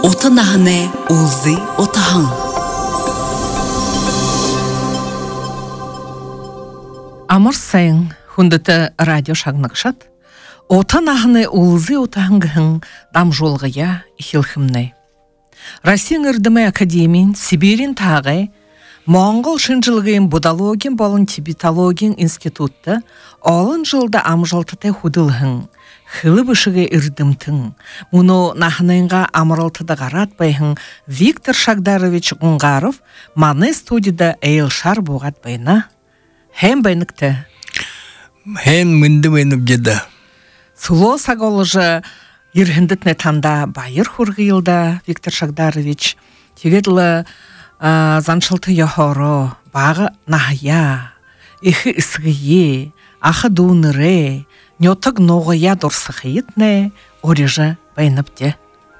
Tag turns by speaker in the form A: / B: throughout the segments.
A: Otanahne Uzi Otahan. Amor sayın hundata radyo şagnakşat. Otanahne Uzi Otahangın damjolgıya ihilhimne. Россияның ырдымы академиян Сибирин тағы Моңғол шынжылығын будологин болын тибетологин институтты олын жылда амжалтыты худылғын. Хылы бішіге ырдымтың. Мұны нахыныңға амыралтыды ғаратбайхын Виктор Шагдарович Ғунғаров маны студияда әйілшар боғат байна. Хәм байныкты?
B: Хәм мүнді байнып жеді.
A: Суло сағолыжы Ирхендетне танда байыр хургилда Виктор Шагдарович тегедлы заншылты яхоро бағы нахая ихи исгие ахы дуныре нётык ноғыя дұрсықиетне орежа байнапте.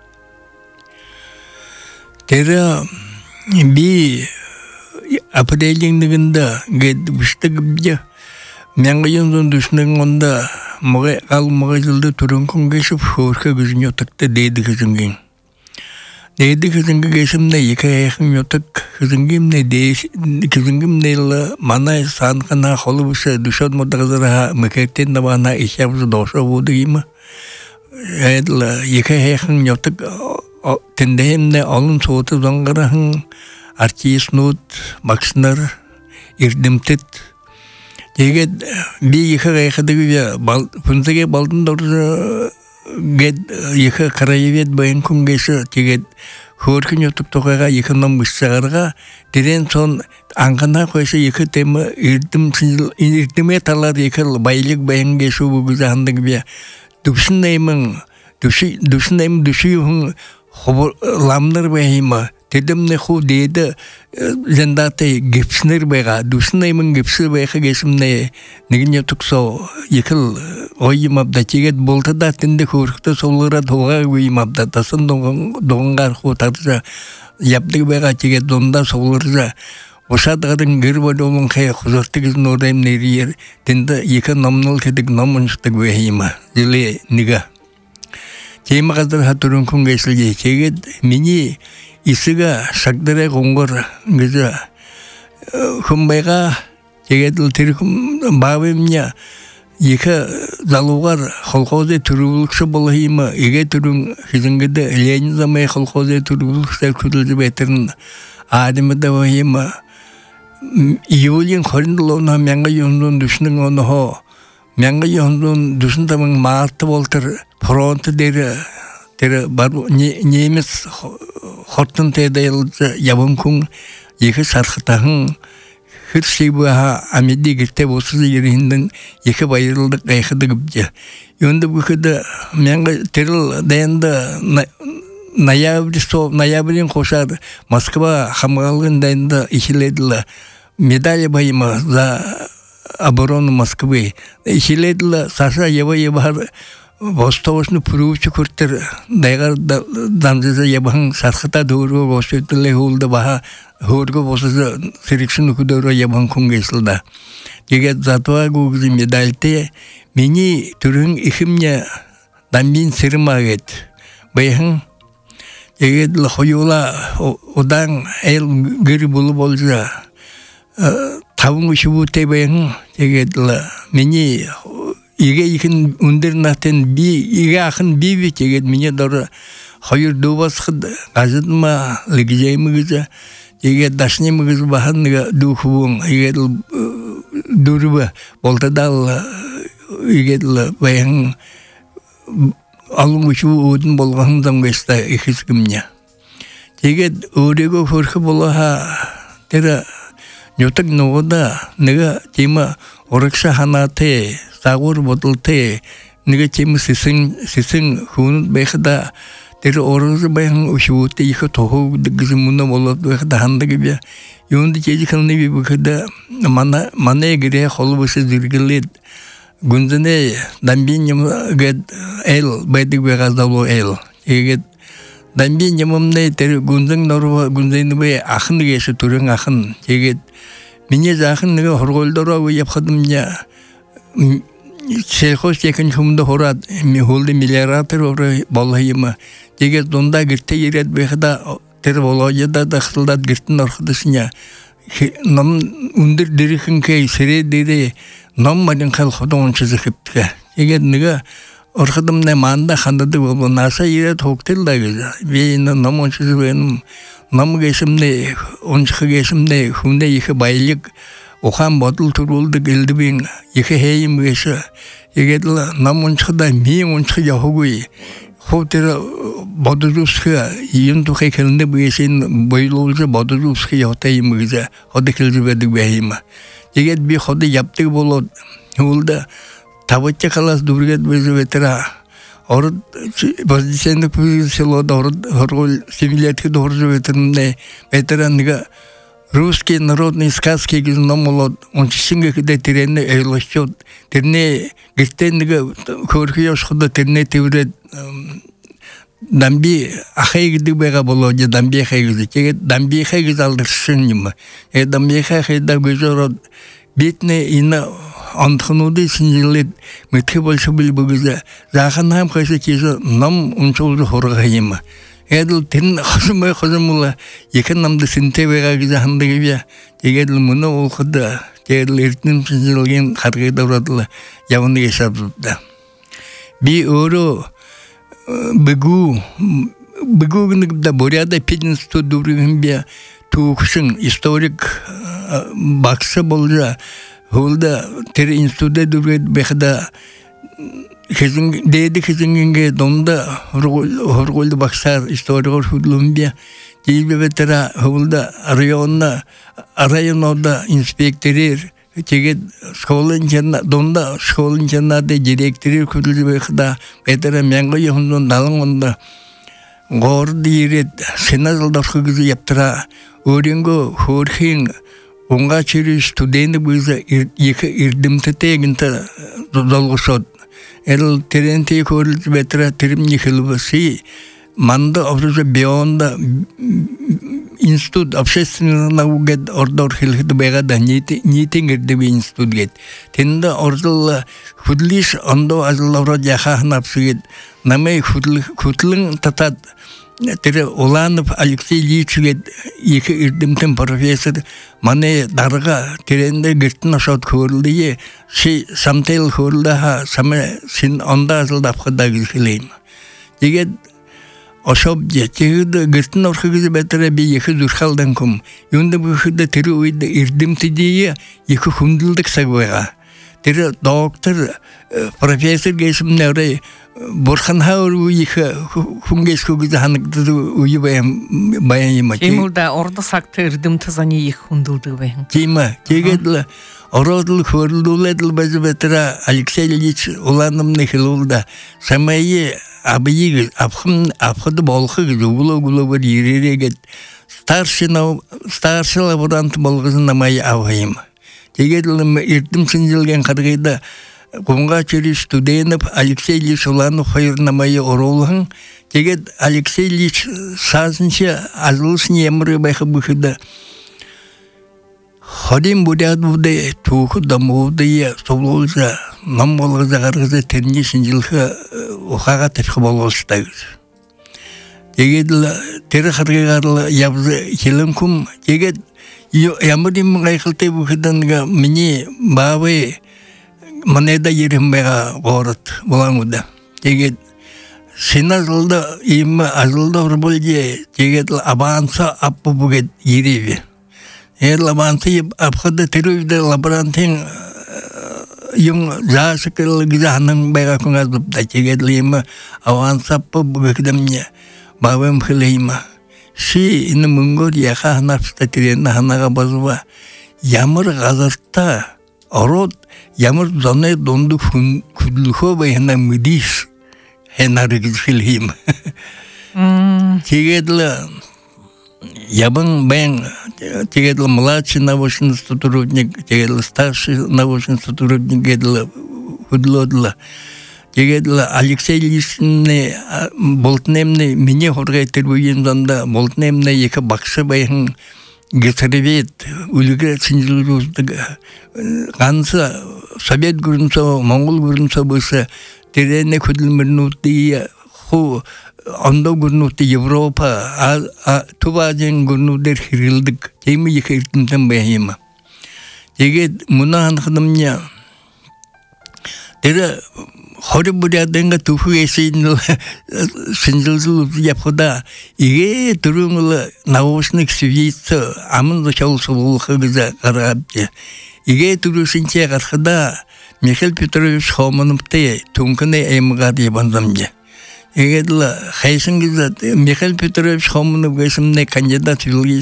B: Тері би апрейлингігінде гед бүштігі бде Мен ғайынзын дүшінің онда мығы жылды түрін күн кешіп шорқа күзін йотықты дейді күзінген. Дейді күзінгі кесімді екі аяқын йотық күзінгемне күзінгемнелі манай санқына қолы бұшы дүшат мұдағызыраға мүкеттен дабағына ешябызы доша болды емі. Екі аяқын йотық тіндейімне алын соғыты зоңғырағын артист нұт, бақсынар, ирдімтіт. Тегет би екі ғайқыдығы пүнзіге балдың дұржы гет екі қарайывет байын күн кесі тегет көркін өтіп тоқайға екі ном бұшсағарға дерен сон аңғана қойса екі темі ирдіме талар екі байлық байын кесі бұғызы андығы бе дүшін дүші үйін ламныр байымы Тедемне ху дейді зендаты гипснер байға, дүшінаймын гипсі байға кесімне негіне тұқсау екіл ойымапда тегет болты да тінде көрікті солғыра тоға ойымапда тасын доғынғар ху таржа яптығы байға тегет донда солғыржа Ошадығырын гір бөді олың қай құзырты кезін орайым нерейер тінде екі номныл кедік номыншытық байыма зіле нега. Теймі қазір хатырын күн кесілге тегет мені Исыға шагдырай қоңғыр ғызы күмбайға тегеділ терекім бабымня екі залуғар қолқозе түрігілікші болғаймы еге түрің хизінгіді Ленин замай қолқозе түрігілікші күрілді бәтірін адымыда бағаймы июлин қорындылуына мәңгі юндың дүшінің оны хо мәңгі юндың дүшін тамың марты болтыр фронты дері немес Хоттын тәйдайлы ябын күн екі сарқытағын хыр сейбіға амеде кірте болсызы еріндің екі байырылдық қайқыды күпте. Йонды бүкіді мәңгі теріл дайынды ноябрин қошар Москва хамғалығын дайынды ешеледілі медали байымы за оборону Москвы. Ешеледілі Саша еба Восточны пұруычы көрттір дайғар дамзызы ебаң сарқыта дөрі ғосветілі ғолды баға ғорғы босызы сірікшін үкідөрі ебаң күн кесілді. Дегет затуа көгізі медальте мені түрің ихімне дамбин сірім ағет. Байхың дегет лхойула одан әйл гүрі болу болжа табың үші бұттай байхың дегет мені Иге иkin үндернатен иге ақын биби тегет мене дұры қойыр дұбасқыд ғазыдыма лігізеймігізі тегет дашнемігіз бағанныға дұқуын иге дұрыбы болтадал иге баян алың үші өдін болғанын замғайста ихізгімне. Тегет өрегі көркі болаға тері нөтік нұғыда неге тема орықша ханаты Сағыр бұтылты, неге темі сесің хүнут байқыда, тері орғызы байқын үшіуітті екі тоғы дүгізі мұны болып байқыда хандығы бе. Йонды тегі қылны бе бүкіді мана егіре қолы бұсы зіргілет. Гүнзіне дамбен емі әйл, байдық байғаздалу әйл. Егет дамбен емімне тері гүнзің нұры гүнзейні бай ақын кесі түрің ақын. Егет мене жақын неге хорғолдыра өйеп қыдым не сельхоз екінші хүмді хорат холды мелиоратор оры болайыма. Теге донда гірте ерет бейхада тервологияда да қысылдат гіртін орқыдысыня. Нам үндір дирихін кей сире дири нам марин қалқыды оншызы қыптыға. Теге níga орқыдымна манда қандады болу наса ерет хоқтылда кезі. Бейіні нам оншызы бейінім. Нам кесімде, оншықы кесімде хүнде екі байлық оқан бодыл тұрулды келді бейін екі хейім кесі. Егеділі нам оншықыда мен оншықы яхугui. Хоптері бодырусқы ең тұқай келінді бейсен бойлуылжы бодырусқы яқтайым кесі. Ходы келді бәдік бәйімі. Егед бей ходы яптық болуд. Олды табытча қалас дұргет безі ветера. Орыд воздесендік пүйгі селода орыд хорғыл семилеткі дұржы ветерінде ветераныға русский народный сказки гизном олод. Он чисинге кіде теренне эйлашчот. Терне гектенніға көркі яшқыда терне теврет дамби ахайгіді бәға болуды дамби ахайгізі. Кегет дамби ахайгіз алдыршын немі. Дамби ахайгізді көзі орыд бетіне ина антхануды синжилет метке больше был бүгізе. Захан хам қайсы кезі нам ұншылды хорғайымы. Әділ тен қасымай қасымыла екен намды синте бәға кезі хандығы бе. Тегеділ мұны олқыды. Тегеділ ертінім синжилген қарғайда ұрадылы явыны есапсыпты. Би өрі бүгу күнігді боряда пединсто дұрығын бе туықшын историк бақсы болжа. Олда тер институде дүргет бекда дейді кезінгенге донда хорголды бақсар историкор худлумбия дейбе бетера олда районда инспекторер тегет школын жанна донда школын жаннады директорер күділді бекда бетера мәңгі ехундон далың онда ғорды ерет сена жылдақы кізі яптыра өренгі хорхин онға через студенті бұйза екі ирдімті тегінті долғысот. Әріл теренті көрілді бәтіра терім нехілі си манды образы беонда институт общественный наугет орда орхилхіді бәғада нетен ерді бе институт гет. Тенді ордылы худлиш ондо азылаврат яхахын апсыгет. Намай худлың татат Тері Уланов Алексей Ильичгет екі ирдімтін профессор мане дарға теренде гіртін ашат көрілді е самтейл көрілді ха саме сен онда азылды апқыда кізгілейм. Дегет ошап де тегіді гіртін орқы кізі бәтірі бе екі зүрхалдан күм. Юнды бұқыда тері ойды ирдімті дейе екі хүнділдік сағыға. Тері доктор профессор кесіміне орай Борхан хауыр үйікі хүнгес көгізі ханықтыды үйі баян ема.
A: Кеймілді орды сақты үрдімті зане екі хүнділді баян.
B: Кейма, кегеділі ородылы көрілді оледілі бәзі бәтіра Алексей Ильич Уланымны хилулда. Самайы абыйы апқыды болқы кізі ұлы бір еререгет. Старшы лаборанты болғызын намайы авғайым. Кегеділі ердім сінжілген қарғайда Қонға через студентов Алексей Ильич Уланов хайырнамайы оролғын. Тегет Алексей Ильич сазынша азылысын емірі байқы бұқыды. Ходим бұдады туқы дамуды солуылжа нам болғыза қарғыза терне сінжілгі оқаға тәпқі болғыстағыз. Тегет тері қарғығарлы ябзы келім күм. Тегет ямырдың ғайқылтай бұқыданға міне бабы Манеда ерім бәға ғорыт болаңыда. Тегет сена жылды емі азылды ұрбылде тегет абанса аппы бұгет ереве. Лабансы апқыды түрівді лаборантын ең жасы кілі гізі аның бәға күн азылыпта. Тегет емі абанса аппы бұгетімне бабым қылеймі. Си іні мүнгөр яқа ханапсыта тірені ханаға базыва. Ямыр ғазыртта ород Ямар зоне донду күділхо байхана мүдіш хенары кізгілейм. Тегедлі ябын бәң, тегедлі младший научный сотрудник, тегедлі старший научный сотрудник, тегедлі күділодылы. Тегедлі Алексей Ильичне болтынемне мене хорғай түрбейін зонда болтынемне екі бақшы байхын гетеревет үлгер синжилгүздүк гансы совет гүрүнсө моңгол гүрүнсө болса терене көдүлмөрнүти ху ондо гүрүнүти Европа тубажын гүрүнүдер хирилдик теми екертинтен бейма теге муна анхадымня тере хори буряденга туфу есейн синжилзул япхуда иге турумла научник свидетельство амын зачал сулуха гыза карабте иге турусинче гархада Михаил Петрович Хомановте тумкне эмгад ебандамже игедла хайсын гыза Михаил Петрович Хомонов гысымне кандидат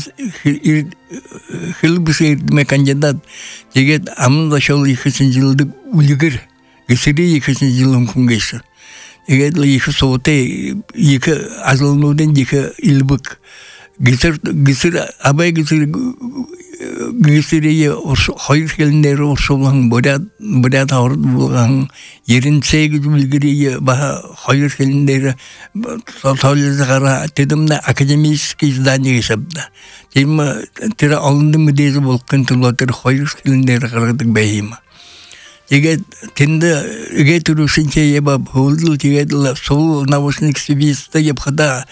B: хилбисердме кандидат теге амын зачал ихсинжилдик үлгер Гисери екінші жылым күнгесі. Егедлі екі соғыты, екі азылынуден екі илбік. Гисер, абай гисерие қойыр келіндері оршылған, бұрят ауырды болған, ерін сегіз білгірие баға қойыр келіндері таулезі қара, тедімді академический здание есапты. Темі тірі алынды мүдезі болған тұлатыр қойыр келіндері қарадық бәйімі. Теге тенде эге турушинче еба болду тегедла сол научник свидетельство епхада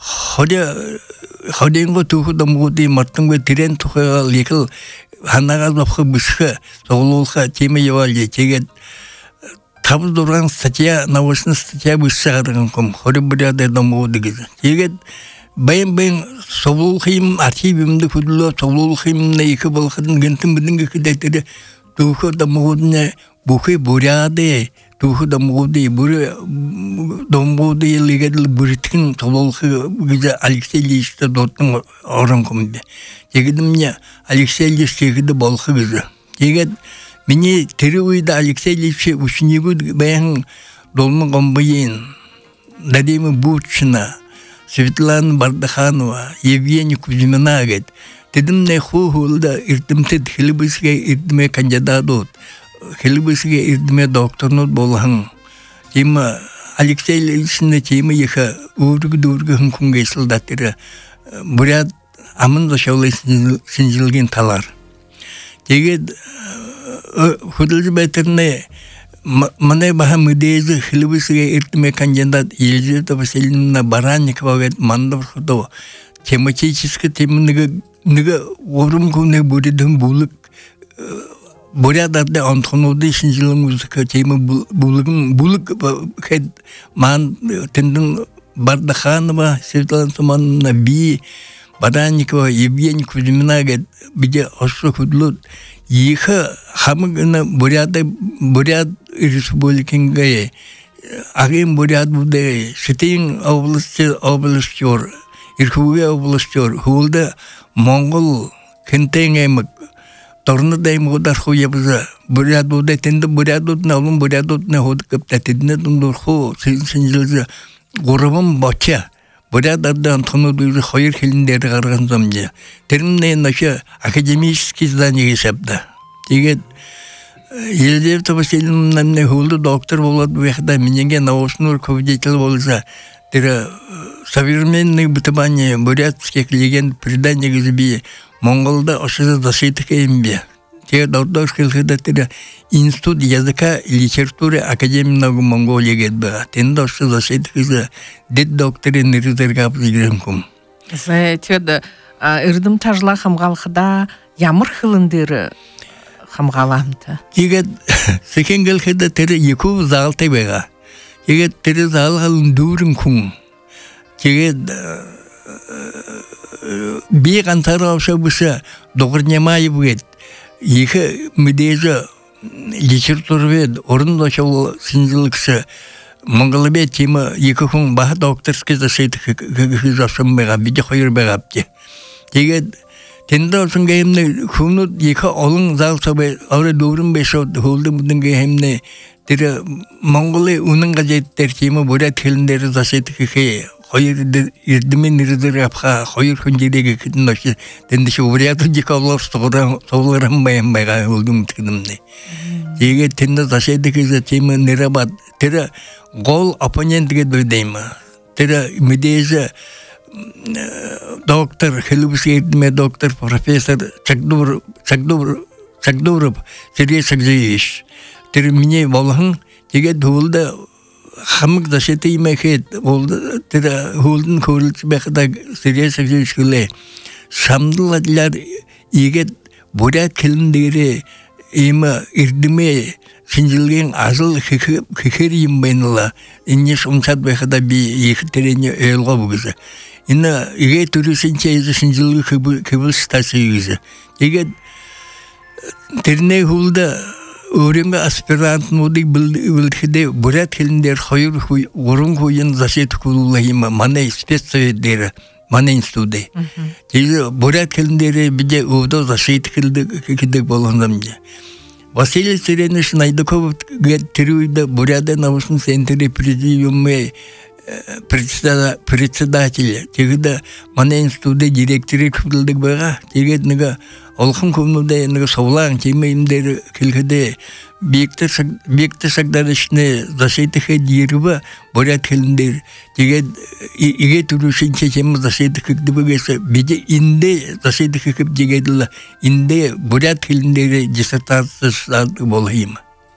B: ходенго тухуда муди мартынго терен тухага лекил ханага запхы бышхы соглулха теме евале теге табыз дурган статья научный статья бышсагырган ком ходе буряда домуди теге бэйн соглулхим архивимде кудло соглулхимне екі болхадын гентин бидинге кидетери тухуда мудне Бухи буряды, туху дамуды, домуды легедл буритин тололхы гиза Алексей Ильич доттың орын комды. Тегедім мне Алексей Ильич тегеді болхы гиза. Тегед мне тері ойда Алексей Ильич ученигу бәйін долмы комбайын, Надейма Бучина, Светлана Бардаханова, Евгений Кузьмина гет. Тедім не хулда иртімтед хилибысге иртіме кандидатут. Хелбысыге ирдіме докторнут болған. Тема Алексей Ильичне тема еха ург-дург хүнкунге солдаттыры бурят амын зашаулы синжилген талар. Тегед худылжы бәтірне мане баха мүдезі хелбысыге ирдіме кандидат Елизавета Васильевна Баранникова вет мандав худо. Тематически тема ныга орым күне буридың булык Бурядарда антонуды шинжилың музыка тема булык хед ман тенден Бардаханова, Светлана Тумановна Би, Баранникова, Евгений Кузьмина биде ошу худлут. Иха хамыгына буряд республикинге агым буряд буде Сетин областер, Ирхуге областер, хулда Монгол кентенгемик Торнудай мудар хуябыза бурядуда тенде бурядудна олун бурядудна ходкып тетидне дундурху синжилзе горабым бача бурядарда антонуды хойр хилиндери карган замже термне наша академический здание есапта тегет Елизавета Васильевна не хулду доктор болот бехда менеге научный руководитель болса тера современное бытование бурятских легенд предания гизби Монголда ошыда дашитык эмбе. Те дордош кылхыдатыра институт языка и литературы Академии Монголии гетбе. Тенде ошыда дашитык дед докторы нырызыргап зигремкум.
A: Теда ырдым тажла хамгалхыда ямыр хылындыры хамгаламты.
B: Тегет секен кылхыда тере еку залты бега. Тегет тере зал халын дурын кун. Тегет bir kantara avşabısa doğurnamayı bu et. Yıkı müdeyze literatür ve orun da şoğlu sinzilikse Mongolia tema yıkı kun bahı doktorski zaşıydı kızasın beğab, bir de hayır beğabdi. Tege tende olsun gayemne kunu yıkı olun zal sabay avra doğurun beşo oldu bunun gayemne tere Mongolia unun gazetler tema buraya telinleri zaşıydı ki Hayır irdimin irdir yapha hayır kunjidege kitnoş tendişi buraya dikavlar soğuran bayan bayağı oldum tıkdımdı. Yege tende zaşedeki tema nerabat tere gol oponentge doydayma. Tere müdeyze доктор, хелубусейдме доктор, профессор Чагдуров Сергей Сергеевич. Тер мне волхын, теге дулда хамык дашеты имехет, тер хулдын көрілті бәқіда Сергей Сергеевич кіле. Шамдыладылар егет бурят келіндері има ирдіме синжилген азыл хекер ембайныла. Инне шумсат бәқіда би екі терені өйілға бұгызы. Инна еге түрісінче езі синжилгі кебіл стасы егізі. Егет терне хулда öğrenme aspirantın odik bilkide buraya kelindер hayır orun koyun zaşet kurulahima manay spetsöyderi manay institude. Tezi buraya kelinderi bide oda zaşet kildik bolğandamca. Vasiliy Sereniç Naydakov terüyde buraya namusun senteri президиумы председатель. Тегіде манай institude директоры кылдык бага. Тегеднеге Олхын көмілді енігі соулаң темейімдері келгіде бекті сағдарышыны зашайтықы дейірібі борят келіндер. Еге түрушін чечемі зашайтықы дебігесі беде инде зашайтықы кіп дегеділі инде борят келіндері диссертациясы болғайымы.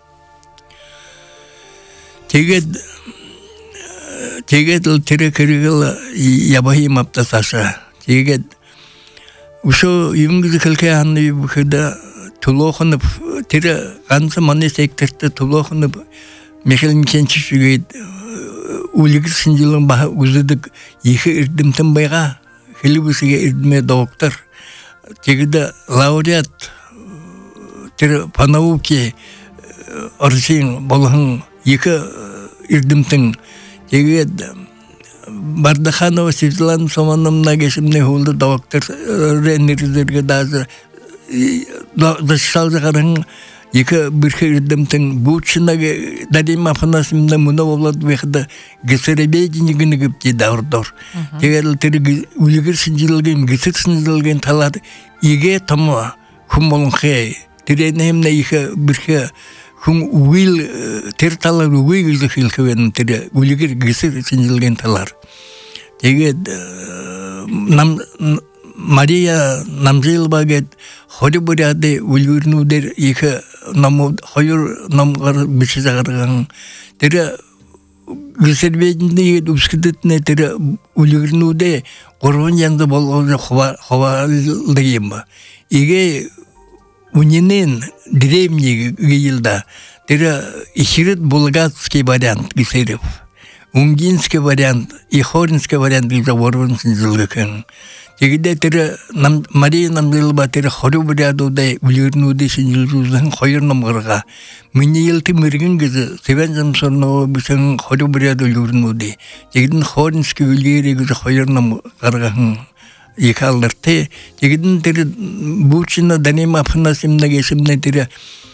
B: Тегеділ тірі кірігілі ябағайым аптасаша. Uşo yumgizi kılkaya anlayı bu kıda tuloğunub, tiri kansı manı sektirdi tuloğunub Mekhelin kençi şügeydi uligir sincilin baha uzudik yıkı irdimtin bayga hilibisiga irdime doktor tegide laureat tiri panauki arşin bolğun yıkı irdimtin tegide Bardakhanova Sivlan Somanımna geçimne oldu doktor rennerizlerge dazı dışsalcı karın yıkı bir kırdımtın bu çına dadim afanasımda muna oladı vekde gıserebeydi nigini gıpti davrdor. Tegel teri uligir sincilgen gısır sincilgen talat ige tamma kumbolun khay terenehimne yıkı bir Kum uil tertalar uil yüzü hilkeven tere uligir gısır sincilgen talar. Teged Maria namzil baget hori burade uligirnu der yıkı namu hayır namgar biçizagargan tere gısır beyinde yed uskidetne tere uligirnu de korun yandı bolğanca hovalıyım. Ige Унинин древний гильда, это ищерит булгатский вариант гисерев, унгинский вариант и хоринский вариант гизаворван синзилгакен. Тогда это Мария нам делала, это хорю вариаду да улирну да синзилгузан хорном горга. Мне елты мирген гиза, севензам сорно бисен хорю вариаду улирну да. Тогда хоринский улири гиза хорном горгахан. Yıkalırdı. Tegidin teri bu çına deneyim apınasımda geçimde teri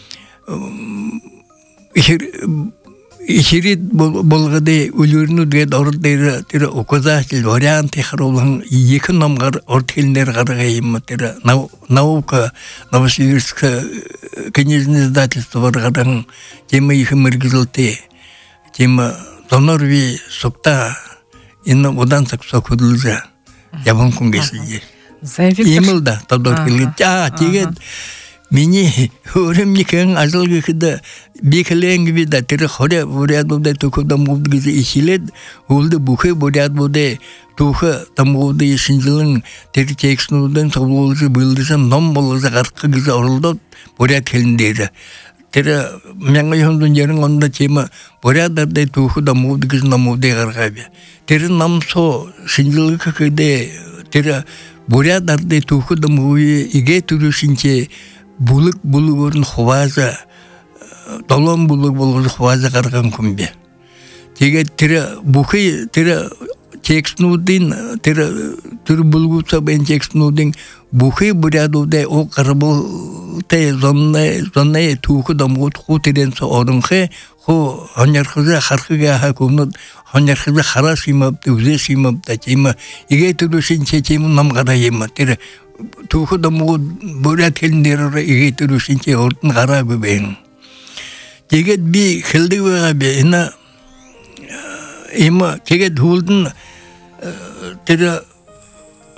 B: işirit bolgada ulurnu diye doğru teri okuzahil variant tekrar olan yakın namgar ortakilinler garagayım teri nauka Novosibirsk книжное издательство варгадан тема их мыргызылты тема донорви сукта инна одан саксокудылза Ябон күнгесіде. Емілді, табдар келген. Тегет, мені өремнікен азылғы кіді бекілен кібеді, тірі қоря бұряд болды түкіді мұлды кізі ешілед, олды бұқы бұряд болды түқі тамғылды ешінжілің тірі текснудың соғылғызы бұлдызын ном болғызы қарқы кізі орылды бұряд келіндері. Тірі мәңгі жондың жерің онда тема бұрядардай түқі дамуды кізі намуды қарғабе. Тері намсо шинжилғы кекеде тері бурядарды тухуда муи иге түрүшинче булык булугорун хуваза долон булык болгон хуваза карган күмбе. Теге тері бухи тері текстнудин тері түр булгуса бен текстнудин бухи бурядуде о карбыл те зонне тухуда муи хутерен со орунхе хо хонярхыза хархыга хакумнут хонярхыза хара симапты узе симапты тема иге түрүшинче тема намгарайма тер тухуда му бурят келдер иге түрүшинче ортун кара көбең тегет би хилдыга бена эма тегет хулдун тер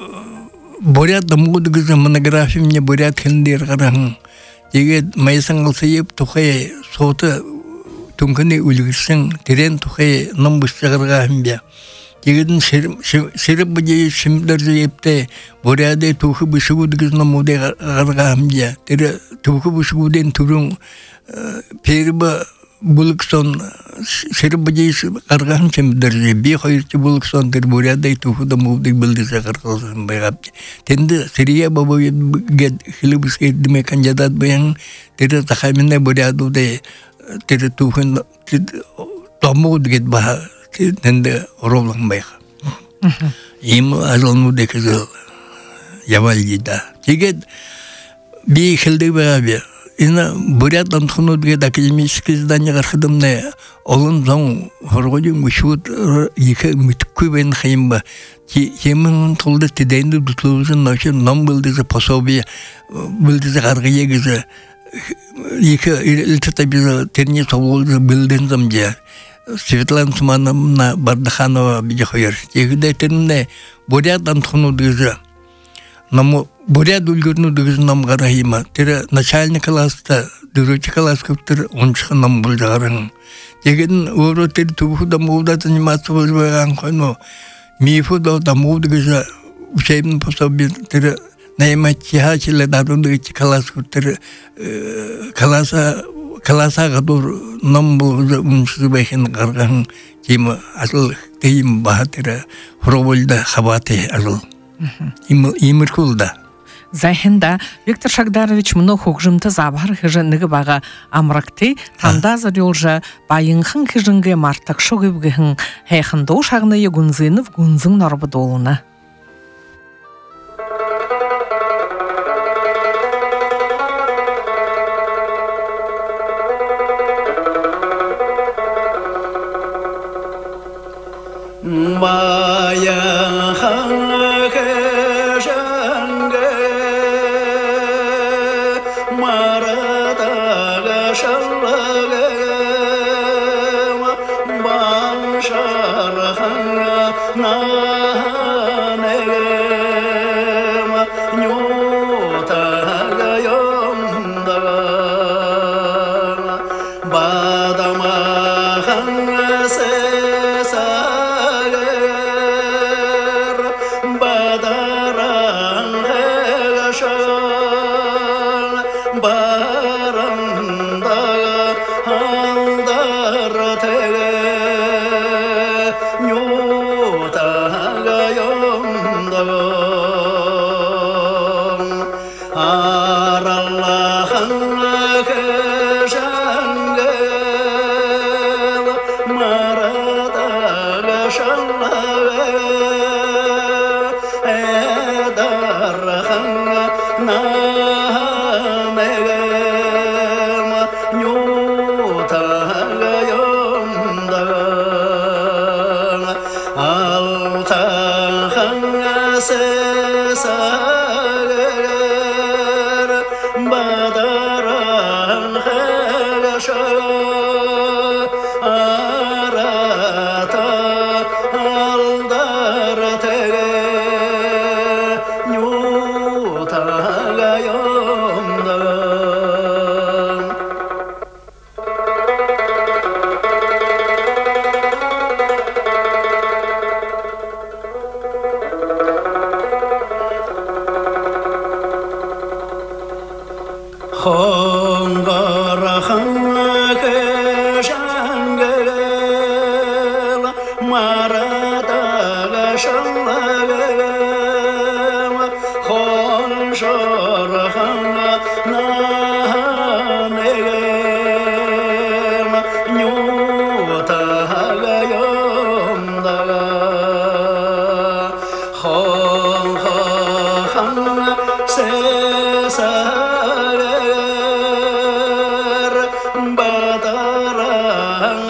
B: бурят дамудыгызы монография мне бурят хендер гараң. Дегет майсан алсайып тухай соты түнкіні үлгірсің, терен тухай намбышчағырға хімбе. Дегетін шеріп бұдей шымдар жайыпты буряды тухы бұшығудыгыз намудай ғарға хімбе. Тері тухы бұшығуден түрін перебі бұлық сон шеріп бұдей ғарға хімдар жай. Бей қойырчы бұлық сон тері бурядай тухы дамудай білдізе ғарғалығын байғапты. Тенді сірия бабы хілібіс кердіме кандидат баян тері тақамында бурядудай тері тухын томуд гет баха тенде оровлан байха. Им азалну декізіл явалдида. Тегет бей хілді байабе. Ина бурят антхуну дегет академический здание гархадымны олын зон хоргодин мушут екі мүтіккүй бәйін қайымба. Темін толды тедейінді дутлуызын наушын ном білдізі пособия білдізі қарғы егізі екі үлтіта бізі терне солуызы білден замдия. Светлана Тумановна Бардаханова биде қойыр. Егіде терінде бурят антхуну дегізі. Бурят үлгірну дегізі нам қарайыма. Тері начальник класста, дұручы класс көптір оншықы нам бұл жағарың. Егін ору тері тұбықы да мұғда заниматься болжбайған қойну. Мифу да мұғдығызы учебный пособие тері найматчиха-чилі дарундығычы класс көптір класса ғадур нам бұлғызы ұншызы байхын қарғағын кеймі асыл дейім баға тері хұровольда хабаты асыл. Имір күлді.
A: Зайхында Виктор Шагдарович мұны хұқжымты забар хыжынығы баға амракты танда зарелжа байынхын хыжынғы мартақ шоғыбғығын хайхында ошағына егунзынов гунзың нарбы долуна.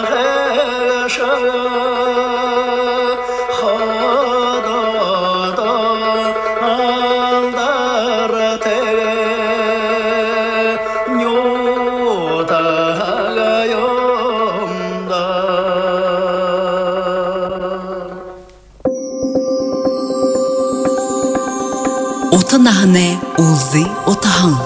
C: Khada Отанахне улзы отахан.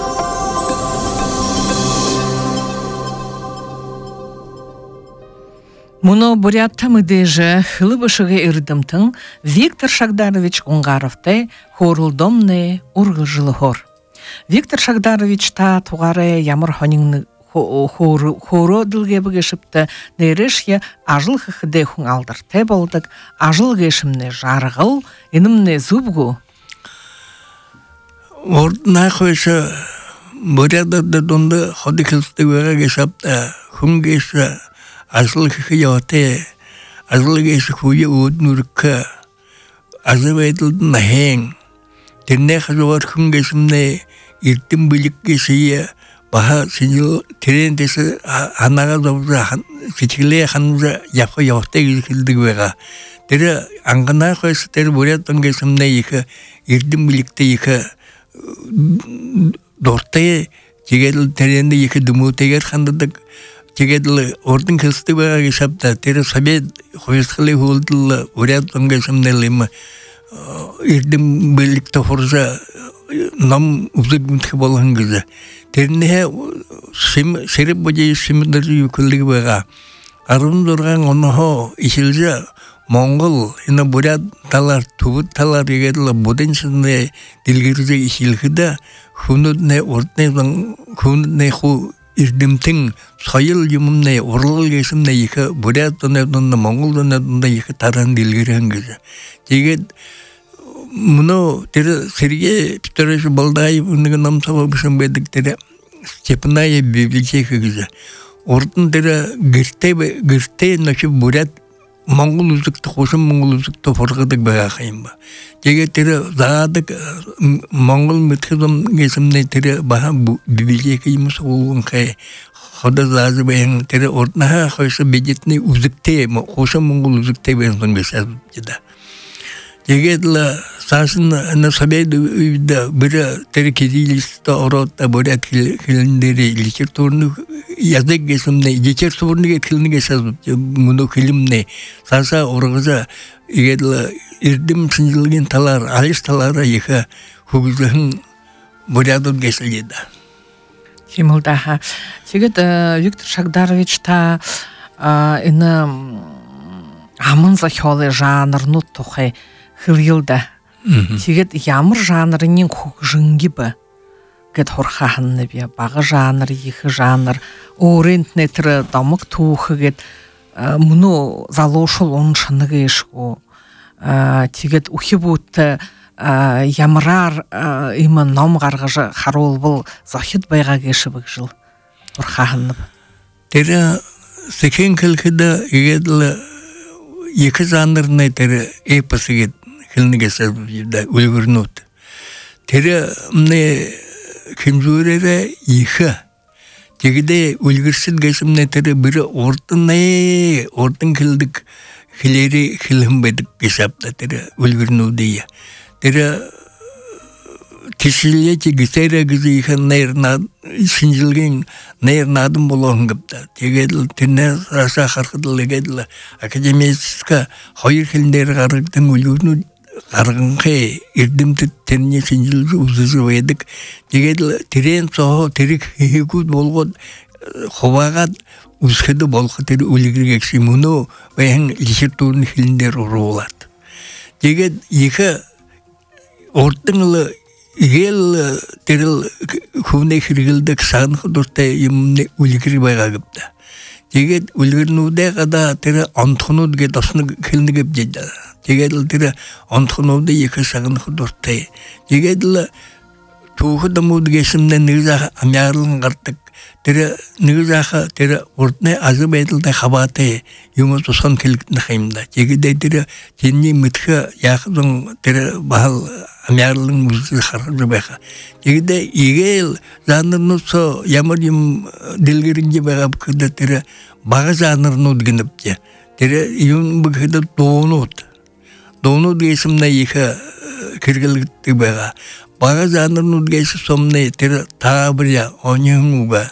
A: Мұны бурятта мүдежі хылыбышығы үрдімтің Виктор Шагдарович Унгаровтай хорулдомны ургылжылы хор. Виктор Шагдарович та туғары ямыр хонingны хору дылгебі кешіпті нерішке ажыл хыхыды хуң алдырты болдық, ажыл кешімні жарғыл, енімні зубгу.
B: Ордына қойшы бурядарды донды ходы кілсті өға кешапта хуң кеші ажыл хыхы яуты, ажыл кеші хуя өдін үріккі, ажыл айтылдың әң, тірне қызуар хуң кешімні иртім білік кешіе, Baha sinil tren desi anaga da seçile hanımıza yapı yaptı gizildik vega. Tere angana koysa tere buraya tangesimde yıkı irdim birlikte yıkı dortaya çegedil trende yıkı dumu teger handadık çegedil ordun kılstı vega geçapta tere sabit koysalı huldulla buraya tangesimde lima irdim birlikte horza nam uzak mutlu bolan güzel. Terine serip bacayı simidleri yüküldük vega. Arın durgan onu ho işilce Mongol yine buraya talar, tubut talar yegedile budin sinde dilgirize işilki de hunu ne ortne hunu hu irdimtin sayıl yumumne orlal gesimne yıkı buraya dönedonda Mongol dönedonda yıkı taran dilgiren güzel. Tegen Muno tere serge pitoreş balday bunu nam sababışın bedik tere Stepnaya biblioteca güzel. Oradan tere girte naşı burat Mongol uzakta koşun Mongol uzakta farkıdık bakayım ba. Jege tere zadık Mongol mütkizam gesimne tere baha biblioteca yumuş olgun kay. Xoda zazı bayan tere oradan ha koysa bejetne uzakta koşun Mongol uzakta bayan son geçer jeda. Jegedla Sasın ana sabay da bir terkidiliste orada böyle filmleri literatürünü yazık geçimde literatürünü getirdiğini geçiyor bunu filmne sasa orada yedla irdim sinirliğin talar alis talara yıka hukukun buradan geçildi.
A: Kimul daha. Çünkü Виктор Шагдарович ta ina amın zahyalı janrını toxay хылйылда. Тегет ямар жанрының хөгжинги ба. Гэт хорхахны бия бага жанр, их жанр, орентне төр дамык туухыгет муну залошул он шыныгышгу. Тегет ухибут ямрар има ном гаргыжы харол бул захид байга кешибик жыл. Хорхахны.
B: Тере секен кылкыда егедле екі жанрны тере эпосыгет Хилниге сәбіде үлгірнуд. Тері мне кемзурере иха. Тегіде үлгірсін кесімне тері бірі ордын кілдік хилері хилім бедік кесапта тері үлгірнуді. Тері кешіле тегісері кізі ихан сінжілген нейрнадым болуын кіпті. Тегеділ тіне раса қарқыдыл егеділ академическа хайыр хиліндері қарықтың үлгірнуд Арганхе ирдимти терне синжилжи узызы вайдык. Дегеділ терен соғо терек хекут болғод ховағат узхеді болғы тері үлігіргекші мұны бәйін лишертурын хиліндер ұры олады. Дегед екі ордыңылы ел теріл көне хиргілдік сағынғы дұрттай емімне үлігір байға кіпті. Дегед үлгірнуде қада тері антхынуд гет осыны хиліні кіп деді. Дегеділ тері антхынуды екі сағынғы дұрттай. Дегеділ туғы дамуды кесімде нығзақы амярлың қартық. Тері нығзақы тері ұртыны азы бәйділді қабаты юмыз ұсан келіктіні қаймда. Дегеде тері тенне мүткі яқыдың тері бағал амярлың мұзды қарғырды бәйқа. Дегеде егел жанырны со ямар ем делгерінге бағап күді тері баға жанырны ұдгініпте. Тері ем бұқыды доғынуд. Доғынуд кесімде екі кіргілікті баға. Baga zanrın udgesi somne tera tabriya onyunga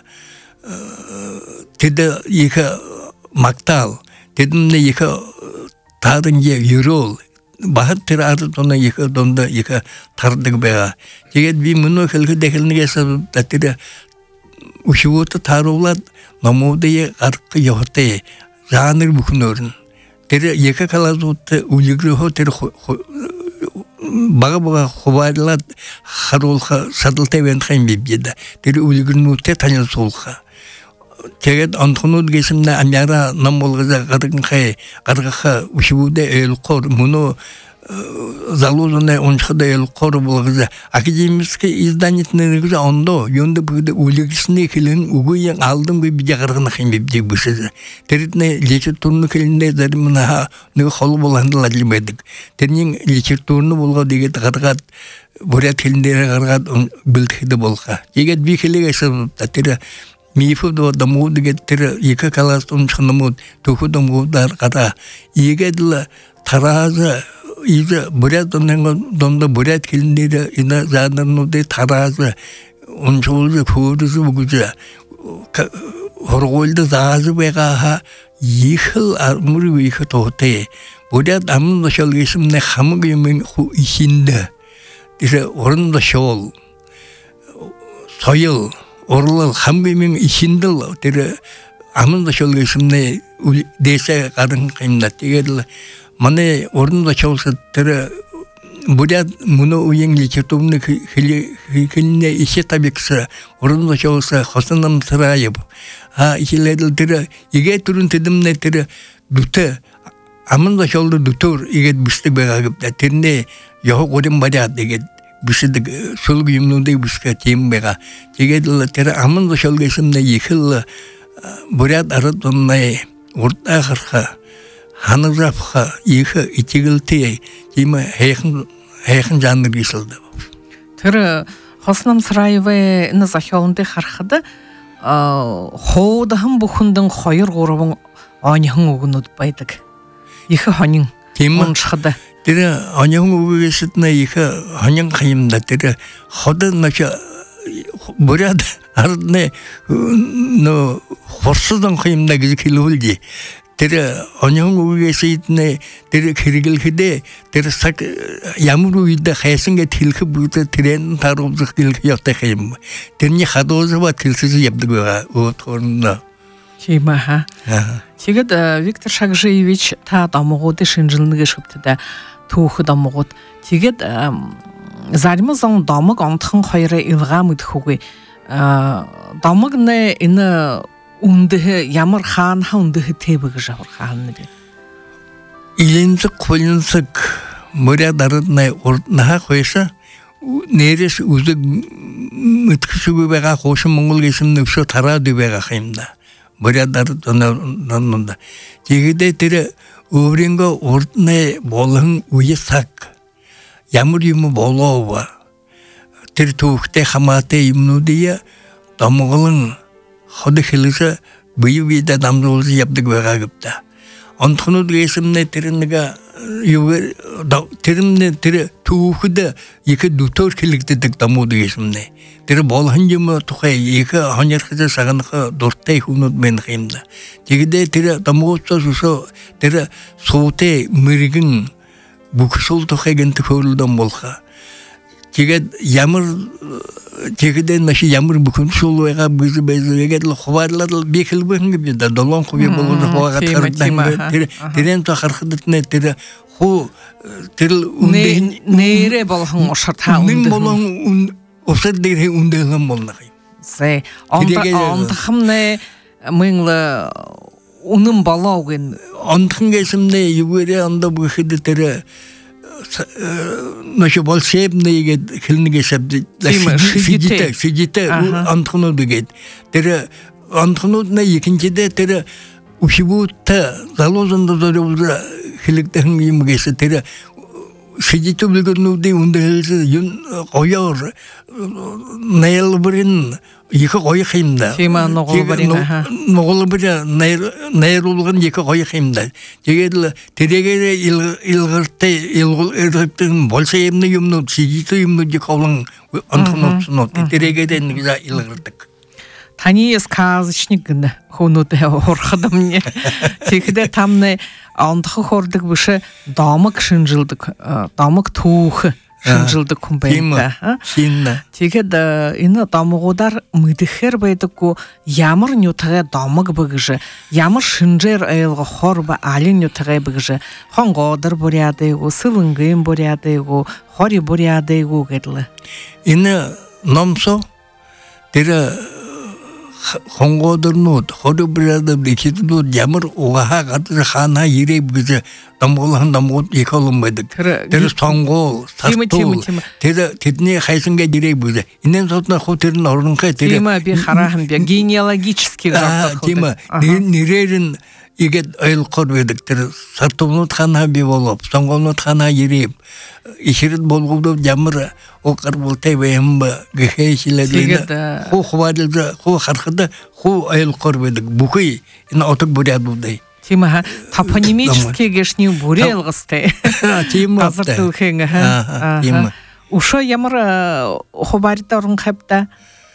B: teda yeka maktal tedimne yeka tarınca yürol бахат тер арды тона екі донда екі тардығы бәға. Тегет би мұны кілгі дәкілініге сабып дәттері ұшығыты тарулад намудайы арқы яғытай жаныр бүкін өрін. Тері екі калазуытты үлігірі тері баға құбайлад қарулға садылтай вентхайм бебеді. Тері үлігірін өтте таня солға. Тегет антонуд гесимне амяра нам болгаза гадынхай гадгаха ушубуде элкор муну залузуне ончхада элкор болгаза академическое издание гыза ондо йонда буде улигисне келин угуян алдым ге бижагаргына химбе бишезе теритне литературны келинде зармына не хол болганда ладлибедик тернин литературны болго дегет гадгат бурят келиндере гадгат билдихде болга егет би келеге сабта мифу да мод геттер екі каластон чынымут току домудар ката егедла тараза изе бурят домда бурят келиндере ина занырнуде тараза ончолзе фурузу бугузе хорголда заазы бегаха ихыл армури ихы тоте бурят амын шалгесимне хамыгымен ху ишинде дисе орында шол сойл Орлал хамгымен ишиндил тері амында шолгесімне десе қадың қимда тегеділ мане орында шолса тері бурят мұны уен литературны хиліне ише табекса орында шолса Хосанам Сыраев ишеледіл тері еге түрін тедімне тері дүті амында шолды дүтір егет бүстік беға кіпті теріне яғы қорым барят дегет бишедик шолг юмнундей бишка тем бега тегедл тера амын шолгесимне ехил бурят аратоннай уртахарха ханызапха ихе итигилте тима хейхин жанр гисылды
A: тер Хосанам Сыраева ны захялынды хархады хоудахым бухундың хойыр горабың аньхын угунуд байдык ихе ханин оншхады Тերը аньян угеситна ихе аньян хайымда тերը ходы наша бурят ардне но хорсудан хайымда гиз килулди тերը аньян угеситне тերը киргилхиде тերը сак ямуру идда хайсынга тилхи бута трен тарубзык килхи ятта хайым терни хадозова тилсиз ябдыга оторна Тимаха. Тегет Виктор Шакжиевич та дамогоды шинжилныгы шыптыда туухы дамогод. Тегет заримызан дамыг антхын хайры илгам идхуги. Дамыг не ины ундыхы ямар хан ха ундыхы тебігі жавыр хан небе.
B: Иленсік қолынсік мұрядарыднай ордынаға қойса нерес үзік мүткісігі бәға қошы мұңғыл кесімді үші тара дөбеға қайымда. Бурядар тонда. Тегеде тері өренгі ордыны болың уе сак. Ямыр юмы болуға. Тері туықтай хаматы юмнудия дамығылың ходы хилisa бүйі-бүйді дамды олзы ябдық өға күпті. Антқынуд кесімне терініға терімне тері туықыды екі дүтөр келіктедік дамуды кесімне. Тері болған жымы тұқай екі ханерқызы сағанықы дұрттай хүнуд мен қиымда. Тегеде тері дамуғытса сұсы тері соғытай мүрігін бүкісол тұқай кенті көрілден болға. Тегед ямыр тегеден мәші ямыр бүкін шолуайға бұзы бәзі егеділ құбарлады бекіл бұғын кебе да долан құбе болуды құбаға тақырыптан терен тақырқыдытыне тері қу теріл үндейін
A: нейре болғын ұшырта
B: үндейін болғын ұшыр дегені үндейін болына қайым.
A: Сәй, андықымне мұңлы ұным балауген.
B: Андықын кесімне югере анда бұқыды тері наша волшебные хилниге шабды сидите антхну дегет тера антхну на екинчеде тера ушибутта залозында зорубуза хиликтен юмгесе тера сидите билгенуде ундelse юн кояр найлбырын екі қой қимда.
A: Тема
B: Ноғылбыры найрулған екі қой қимда. Тегеді терегері илғыртты, илғырттың болса емні юмны, сидеті юмны дек олың антын отсын. Терегері негіза илғырттық.
A: Тани сказочник гына хунуте орхада мне. Тегде тамны андхы хордык бышы дамык шынжылдык, дамык туухы шынжылдык күмбәйді.
B: Синна.
A: Тегед ины дамығудар мыдыхер байдыку ямыр нютыға дамык бұгыжы, ямыр шынжыр айылғы хорба алин нютыға бұгыжы, хонғадыр бұрядыйгу, сылыңгын бұрядыйгу, хори бұрядыйгу гедлі.
B: Ины намсо, тері хонғадырнуд, хори бұрядыр, лекетінуд, ямыр оғаға қатыр хана ерей бұгыжы, дамғылығын дамғуд екі олым байдық. Тері соңғол, састол, тері тетіне қайсынға ерей бұгыжы. Инен сотына ху терін орынға тері...
A: Тема бе харахым бе, генеалогический жақтар
B: Тема, нерерін егет айыл қорбедік. Тері сартылынуд хана бе болып, соңғылынуд хана ерейіп, ешерет болғылды jamır o karbultay veyim geheyşilediydi. Hu huvadildi, hu harkıdı, hu ayıl korbedik. Bukuy, ina otuk buryaduday.
A: Тима, топонимический гешни буре алгысты.
B: Тима.
A: Азыртыл хенге.
B: Тима.
A: Ушо ямар хубариторун хепта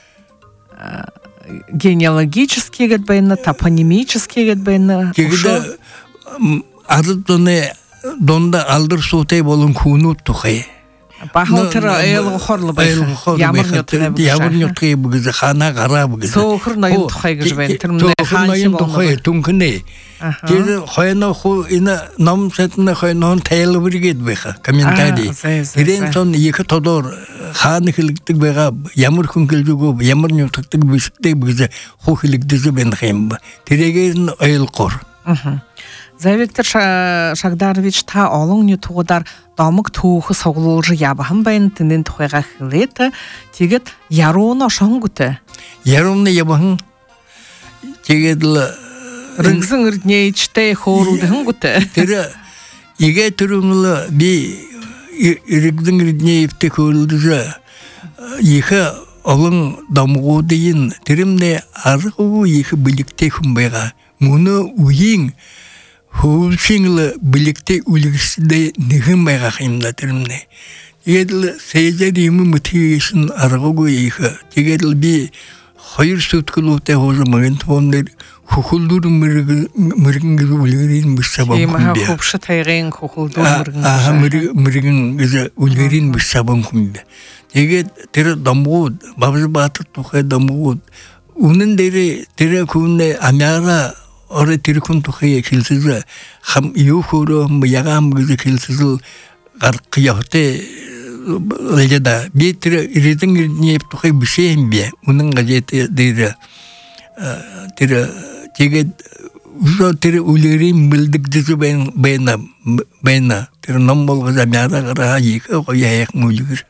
A: генеалогический гетбейна, топонимический гетбейна.
B: Кегде азыртыны донда алдыр сутай болун куну тухай.
A: Бахалтыр айылғы хорлы байхы. Ямар
B: нютқы бұгызы, хана қара бұгызы.
A: Соғыр найын тұқай күжбен, түрміне ханшы болмады.
B: Түнкіне. Теді қойына қу, ина нам сәтіне қойына тәйілі бір кет байхы, комментарий. Ерен сон екі тодор ханы хіліктік байға, ямар күн келді көп, ямар нютықтық бөсіктік бұгызы, қу хіліктізі бен қайым ба. Терегерін айыл қор.
A: Виктор Шагдарович та олың не туғыдар дамық туғы соғылылжы ябахын байын тінен тұқайға хилеті, тегет яруына шоң күті.
B: Яруына ябахын тегедлі...
A: Рыңзың үрдіне ичтай хорулдығын күті.
B: Тері, еге түріңілі бей рыңзың үрдіне епті көрілдізі, егі олың дамығы дейін, түрімде арығы егі білікте күнбайға. Мұны үйін Хулсингла биликте үлгісінде нығын байға қаймда түрімне. Тегеділ сейдер емі мұтегесін арғы егі. Тегеділ бей хайыр сөткіл өте ғозы мағын туғандар құқылдыр мұргіңгізі үлгерін біз сабан күнбе.
A: Құпшы тайғайын құқылдыр
B: мұргіңгізі үлгерін біз сабан күнбе. Тегед тері дамғуд, бабызы батыр тұқай дамғуд. Оның тері көңіне амяра Orada Türk'ün tuğaya kilsizi, ham yuhuru, mıyağam güzü kilsizi, kıyahıtı lejada. Bir tiri iridin iridiniyip tuğaya bir şeyim biye. Onun gazeti deyri. Tiri uzo tiri ulirin bildik dizi bayna. Tiri nombol gaza miyada karaha yıka koya ayak muligir.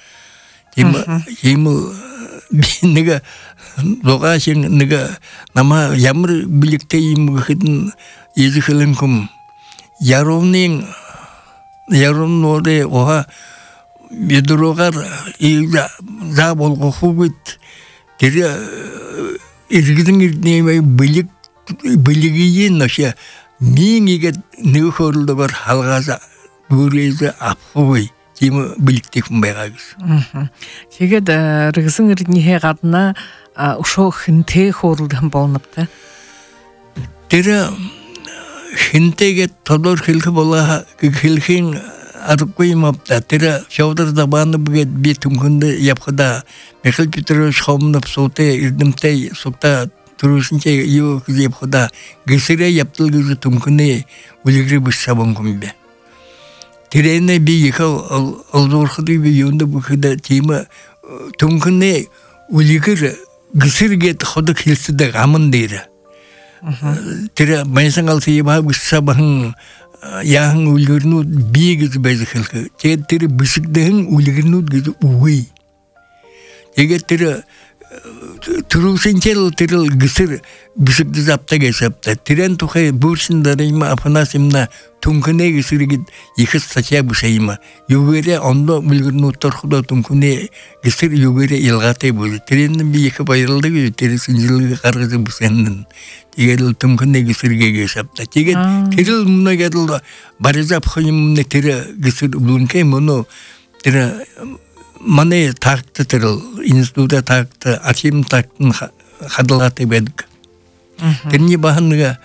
B: Yemil niga doğa şey niga nama yamır birlikte yimgıdın yeziklerin kum yarının orada oha yedrogar za bolgu hubit deri irgidin irneme bilgiyin naşa mingiget ne horuldu var halgaza bureze aphoy Тема біліктек байғағыз.
A: Тегед рығызың үрдіне ғадына ұшо хінте хорылдың болыныпты?
B: Тері хінтеге тодор хілкі бола хілкін арып қоймапты. Тері шаудар забаны бұгет бет үмкінді япқыда Михаил Петрович қауымынып соты үрдімтай соқта тұрысынша еу кіз япқыда гісіре яптыл кізі түмкіне өлігірі біз сабын күмбе. Терene bir yıkal alzorxıdı bir yönde bu kadar tema tümkünne uligir gısır get xoda kilsi de gamın deyri. Tere maysan alsa yaba sabahın yağın uligirnu bir gizi bezi xilki. Tere bisikdehın uligirnu gizi uğuy. Tere Turusinçel teril gısır bisikti zapta geçapta. Tren tuğay bursin darayma apanasımna tümküne gısır git yıkız saçaya bu şeyima. Yugere onda bilgirnu torkuda tümküne gısır yugere ilgatay bozdu. Trenin bir yıkıp ayrıldı gibi teri sincilgi kargızı bu sendin. Tegeril tümküne gısır geçapta. Teger teril muna geldi barizap xoyimne teri gısır bulunkay bunu teri Mane taktı teril, instituta taktı, açım taktın xadılgatı bedik. Terni bahanıga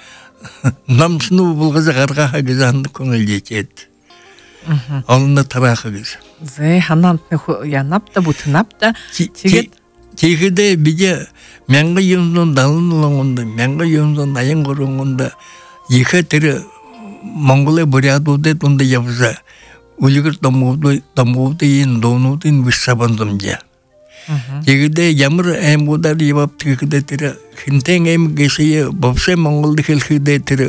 B: намсыну булгызы гарга гызанды көңүл жетет. Алында тарахыгыз.
A: Зе ханамтны янапта бутынапта тигет
B: Тегиде биде менга юндан далын лоңунда, менга юндан айын горongunda екі тері Монголия бурядуде тунда явза. Улигер тамуды ин донудын виссабандымжа. Тегиде ямыр эмгудар явап тегиде тері хинтен эм гесeye бапсе Монголды хелхиде тері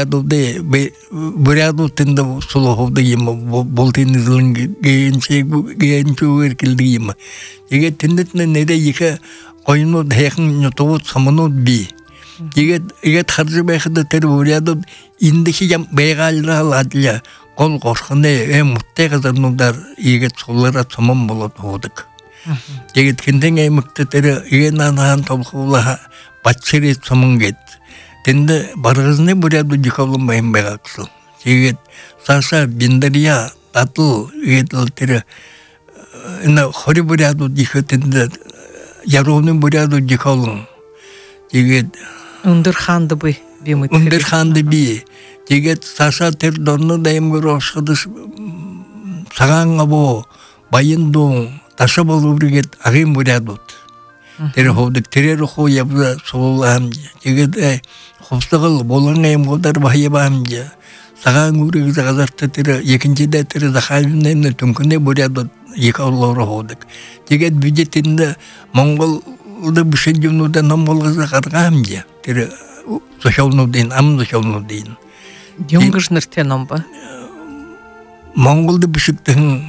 B: бурядутында сулоховды ема болтын излын гейінчу еркілді ема. Теге тіндетіне неде екі қойыну дайқын нютовут самыну би. Теге харжы байқыда тері бурядут индіші ям байғалыра аладыля қол қошқыны мұттай қазарнудар егет солара самын болат оғдық. Тегет кентен әймікті тері еген анахан толқуылаға батшырет самын кет. Тенді барғызыны буряду дихавлын байын байға кысыл. Тегет саша биндария татыл егетіл тері хори буряду дихы тенді яровны буряду дихавлын. Тегет
A: Үндірханды бі.
B: Үндірханды бі. Тегет саша тер дорны дайымгыр осқыдыс сағанға бо байын доң таша болу біргет ағын бурядут. Тері хоудық терері хо ябда солы амжа. Тегет хостығыл болын әйімғодар байы бамжа. Саған үрегі зағазарты тері екіншеде тері зақалынайны түмкіне бурядут екі олары хоудық. Тегет бюджетінде Монголды бүшен жүнуді намолғызы қарға амжа. Тері зашауну дейін, амын зашауну дейін.
A: Юнгыш ныртен омба?
B: Монголды бүшіктің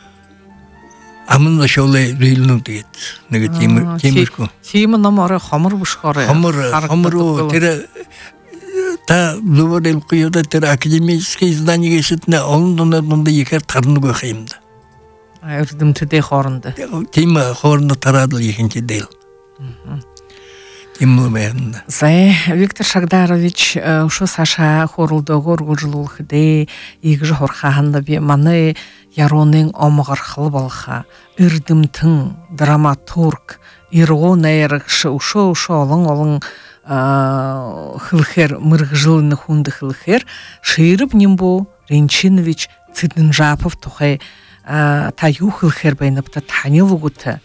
B: амын зашаулай рейліну дейт. Неге темірку.
A: Теймі намары қамыр бұшқары.
B: Қамыр, тері та зубар ел құйода тері академический издание кесетіне олын-донда екер тарыны көйімді.
A: Үрдімтіде қорынды.
B: Теймі қорында тарадыл екінші дейл.
A: Зай, Виктор Шагдарович, ушу Саша хорулдогор гужулулхыде, игжы хорхаханда би маны яронын омығыр болха, үрдімтің драматург, ирғон айрықшы ушу олың хылхер, мырғжылыны хунды хылхер, Шиырып Нимбу Ренчинович Циднжапов тухай таю хылхер байнапта танил угуты.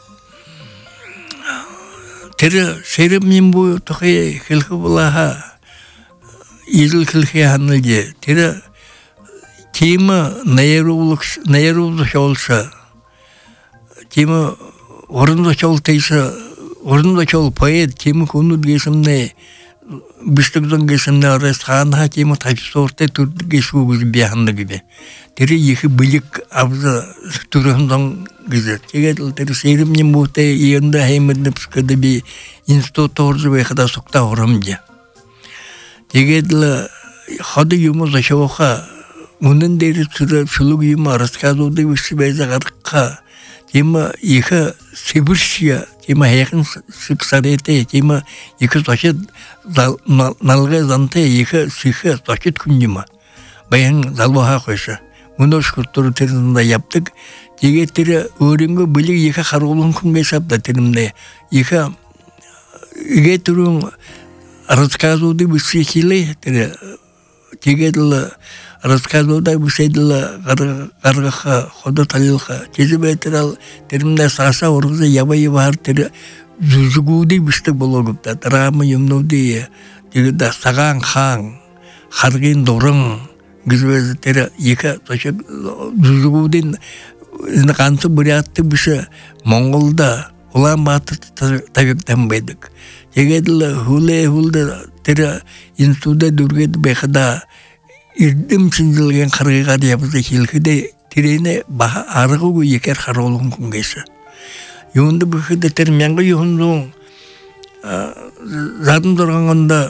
B: Тері Шиырып Нимбу тухай хылхы болаға изіл хылхы ханылге. Тері тема наерулық олса, тема орындық ол тейса, орындық ол поэт, тема күнуд кесімне, бүштігдің кесімне арас қанға тема тапсорты түрді кесу көзі бияқынды кебе. Тері екі білік абза түріғындан кізі. Тегетіл тері Шиырып Нимбуты еғінді әймірді пүскеді бі институт орзы бәйқыда сұқта орамды. Тегетіл қады юмы зашауға Onun deri sülük yuma raskazıda üstübeyze qarıqqa. Tema iki Sibirsiya, tema yakın sıksarete, tema iki taşıt nalga zante, iki sıkı taşıt kündüma. Bayan zalvaha koysa. Bunu şkurturu teriminde yaptık. Tegetleri öğrengi bilik iki harolun künge sapta terimde. İki getirun raskazıda üstübeyze tegetli рассказывай бушайдыла гаргаха хода талилха кезебетерал теримде саса оргуза ябай бар тери зүзүгуди биште бологупта драма юмнуди тегда саган хан харгин дорын гизбез тери екі тошек зүзүгудин кансы бурятты бише Монголда улан батыр табектен байдык тегедила хуле тери институтда дүргет бехда ирдим синзилген қарғиға диябызды хилхиде тирене баха арғы екер қаролың күнгесі. Юнды бүхіде терменгі юнду задым тұрғанғанда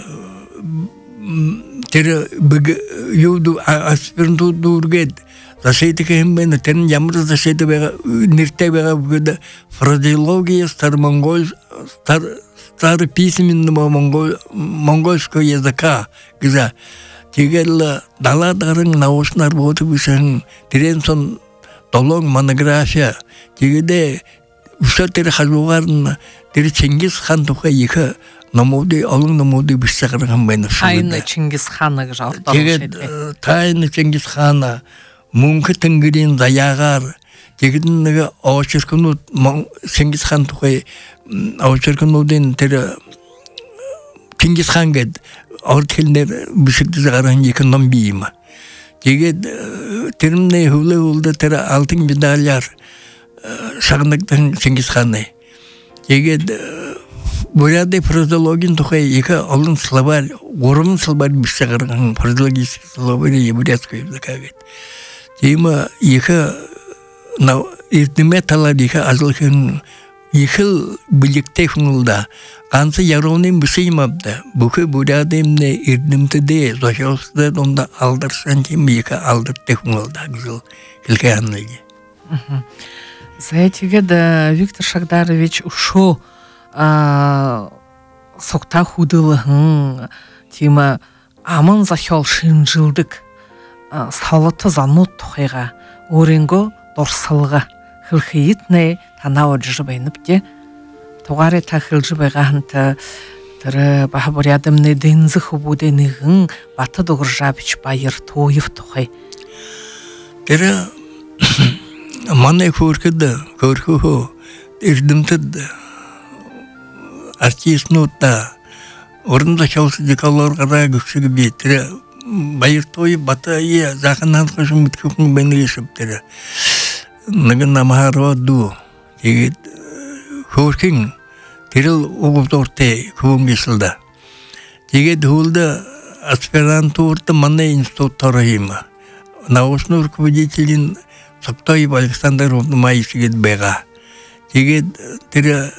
B: тері юду аспиринту дұргет зашейті кембені терін ямыр зашейті бәға нирте бәға бүхіде фразеология стар письменный монгольского языка гіза Тегелла даладарын наушнар боты бішін, терен сон долон монография, тегеде үсі тері қажуғарын, тері Ченгиз хан тұқа екі намуды алың намуды бишсагырган байна.
A: Тайны Чингис ханы жартар.
B: Тэгээд тайны Чингис хана мөнхө тэнгэрийн заяагаар тэгээд очиркнууд Чингис хаан тухай очиркнуудын тэр Чингис хаан гэд орд хэлнэр бишигдэж гарсан нэг ном бийм. Тэгээд тэрний хөвлөөлд тэр алтын медалиар шагнагдан Чингис хааны. Тэгээд буряды фразологийн тухай их олон словарь, гурван словарь бишсагырган фразологический словарь еврейский язык. Тийм их эрдэмэ талаар их азалхан их билэгтэй хүнэлдэ ганц ярууны бишим авда бүхэ бурядымны эрдэмтэдэ зохиолстой донд алдарсан тийм их алдартай хүнэлдэ гэж хэлгэнэ.
A: За тэгээд Виктор Шагдарович ушо сокта худылыгын тийм аман зохиол шинжилдэг салты занууд тухайга өөрөнгөө дурсалга хэлхийднэ танаа жиж байнапте тугаарэ та хэлж байгаа ханта тэр бахбурядымны дэнзэх бүдэ нэгэн батад угржавч баяр тууев тухай
B: тэр манай хөрхөд эрдэмтэд артистнуудаа уран зохиолч деколор гараа гүшиг би тэр баяр тууев батая заханаад хөшмөд мэдхэн байна гэж тэр нэг намаарвадуу тэгээд хөрхийн тэрл угдортэй хөөмгисэлдэ тэгээд хөлдө аспирантурт манай институттор юм научный руководитель Саптоев Александр Маевич байгаа тэгээд тэр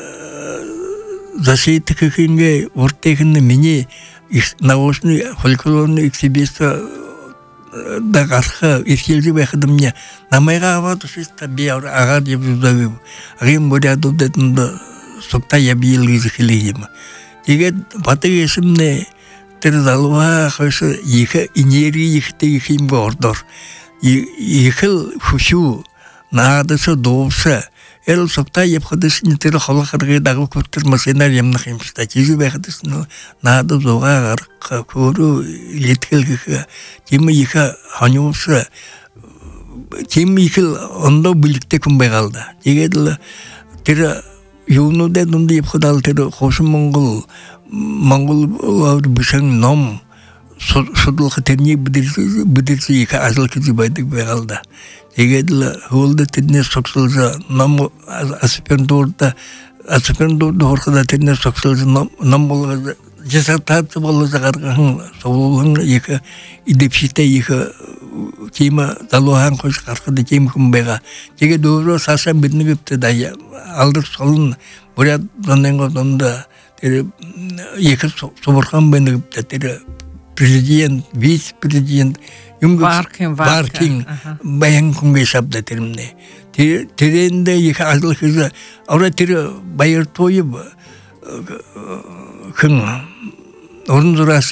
B: защитникинге уртехны миний научный фольклорный экспедиция да гарах ихэлж байхад мне намайгаа аваад шиста би агаад явдаг агим бурядуудад сокта ябил гэж хэлэм. Тэгээд батгийсмнэ тэр залва хойш их энерги ихтэй их юм бордор их хүшүү наадас доовса эл сокта ябхадс нэтэр холхорыг дагах хөтөр машинаар ямнах юм шиг тийж байхадс наадас зугаар хөөрөө литгэл тийм их ханьуус тийм их ондоо билэгтэй хүн байгаалда. Тэгээд л тэр юунуудад дунд ябхадал тэр хош Монгол бишэн ном судлах тэрний бидэрс их азал гэж байдаг байгаалда. Тэгээд л хөлд тэрний соксолж ном аспирантурда хорхода тэрний соксолж ном болгож жисартат болгож гарган суулган их идэвчтэй их тима залуухан хош гарахд тийм хүн байгаа. Тэгээд өөрөө сасан биднэгт дая алдар солон буряд донд тэр их сумархан бэнэгт тэр президент, вице-президент
A: Баркин
B: баян хүнгээ шабда тэрмнэ. Тэрэндэ их азал хийж авра тэр баяр тууев хэн орон зураас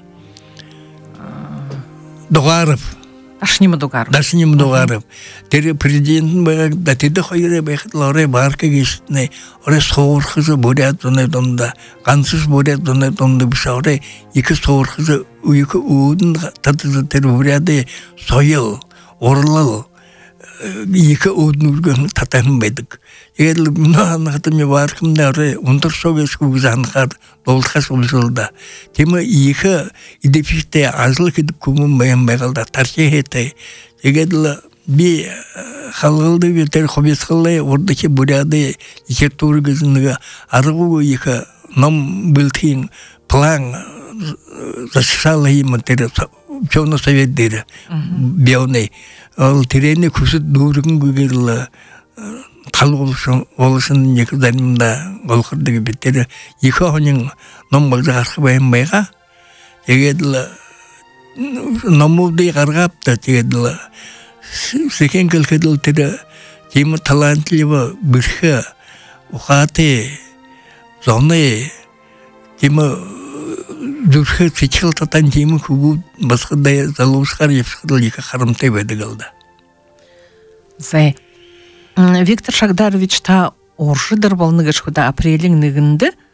B: Дугаров
A: Дашним Дугаров тэр президент байгаад да тэд хоёроо байхад лорэ барк гэжнэ орой суурхс буряд донд ганцс буряд донд бишаврэ их суурхс уйх үүдэн тат тэр буряды соёл урлал их үүднүргэн татан байдаг. Тэгэл наахтам баркмнаар унтаршогээс хүзанхад дуулахаас үлсэлдэ. Тийм их идэвчтэй азал гэдэг хүм байгалда тархиэтэй. Тэгэл би халгалдаг тэр хобисхлээ урдах буряды литератургээс нэг аргуу их ном бэлтгийн план зашал юм тэр чоно совет дээр бионы ол тэрэний хүсэд дүүргэнгээр л талуулсан нэг заримда голхордог би тэр их хонин ном болж гарах байгаа. Тэгээд л номуудыг гаргапта тэгээд л секенгэл хэдэл тэр тийм талантлив бэрхэ ухааты зоны тийм зүрхэ фичил татан тийм хүү басхад залуусхар явсхад их харамтай байдаг л да. За Виктор Шагдарович та уршыдыр болны гэж худа апрелин 1-нд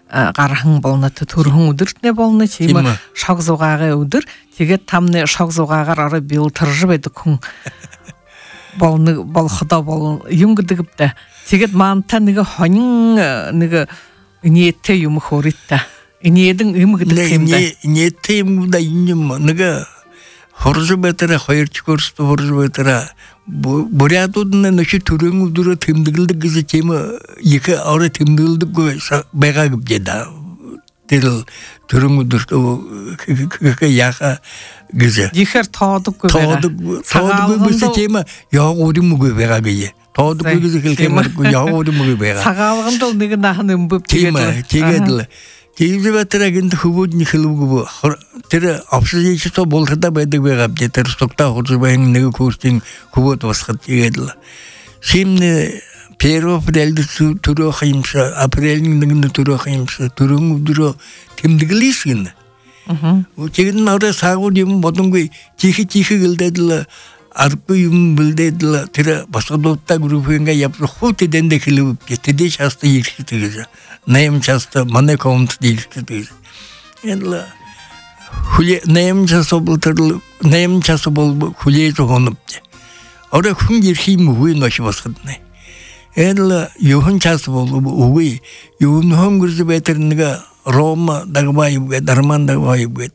A: гархан болна төрхөн өдөртне болна чима шогзугаагы өдөр тэгээд тамны шогзугаагаар ары бил тыржып эдэг хүн болны болохдоо бол юм гэдэгтэй тэгээд маанта нэг хонин нэг ниеттэй юм хоритта инеедэн юм гэдэг юм да
B: ниеттэй юм да юм нэг хоржбетера хоёрч курст хоржбетера бурятуудны нөхөд төрөн өдрөө тэмдэглэдэг гэж тийм их орой тэмдэглэдэггүй байгаа гэж да. Тэр төрөн өдөр яха гэж.
A: Ихэр тоодоггүй байгаа.
B: Тоодоггүй биш тийм яагуурмгүй байгаа гэж. Тоодоггүй гэж хэлэхмээргүй яагуурмгүй байгаа.
A: Цагаалганд л нэг нахан өмбөв
B: тэгээд л Киевэтрэгэн хөвөдний хэлвгүй тэр обсидичто болгода байдаг байгаа бит тэр стокта хурцбайн нэг курсын хөвөд басхад тэгээд л симне перо апрелд төрөх юмса апрелний нэг төрөх юмса төрөн өдрөө тэмдэглэс гин. Тэгээд нөрө саагууд юм бодонгүй чихи гэлдээд л аргүй юм бэлдээд л тэр басгадуудтай группинга явах дэндэ хэлв гэдэг шаста ирэх гэж. Нэм часто манай комнат дийгдэг. Энла хүлээ нэм часто бол хүлээж гонобд. Орой хүн ирэх юм үгүй нөш басгадна. Энла юун часто бол үгүй юун хонгөрж байтар нэг Рома дагвай дарман дагвай гэд.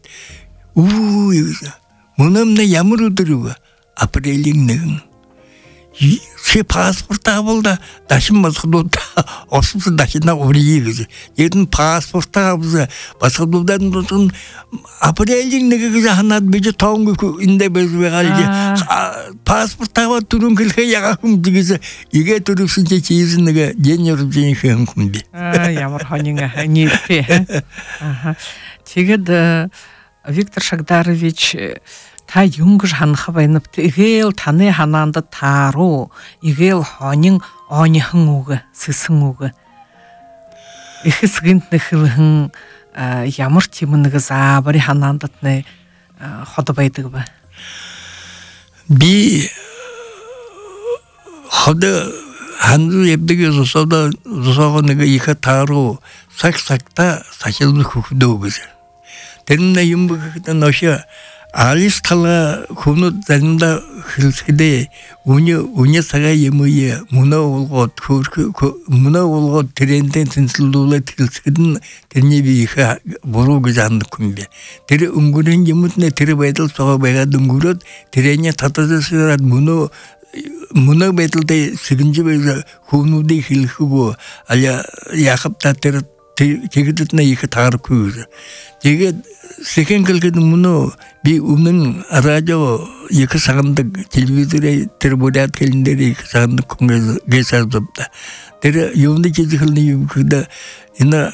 B: Мөнөмнө ямар өдөр вэ? Апрелийн 1. Чи паспорт авалда дашин басгадууд оссон дашина урий гэж. Эдэн паспорт авсан басгадуудан тун апрелийн 1-ийг ханаад биж тоонгүй эндэ бэзвэgal паспорт аваад түрүүн хэлхэ ягаахым гэж игээ төрөвсөн чи чиз нэг генералжийн хүн би.
A: Ямар хонинга нийтээ. Тэгээд Виктор Шагдарович та юнгж ханах байнап игээл таны ханаанд тааруу игээл хонин оныхан үг сэсэн үг ихэсгэнт нэхрхэн ямар ч юм нэг заабары ханаандд нэ хот байдаг ба
B: би хот ханду ебдэг зосоо нэг их тааруу сагта сахилх хөвдөө гэж тэрнэ юм гэдэг нөшө Алис тала хүнүүд заримдаа хэлсгэдээ үний цагаа юмээ мөнөө болгоод трендэн тэнцлүүлээд хэлсгэд нь тэрний би их буруу гэж андах юм бэ. Тэр өнгөрийн юмд нэ тэр байдал цогоо байгаад өнгөрөөд тэрний татасраад мөнөө байдалд сэгэнж байгаад хүнүүдийг хэлэхгүй аля яхапта тэр тэгэхэд нэ их таарахгүй. Тэгээд секенгэлгэд мөнөө би өмнө радио их сагандаг телевизор에 тэр бодят хэлнээр их сагандаг гэсэлдэ тэр юунд жижиглний юм гэдэг энэ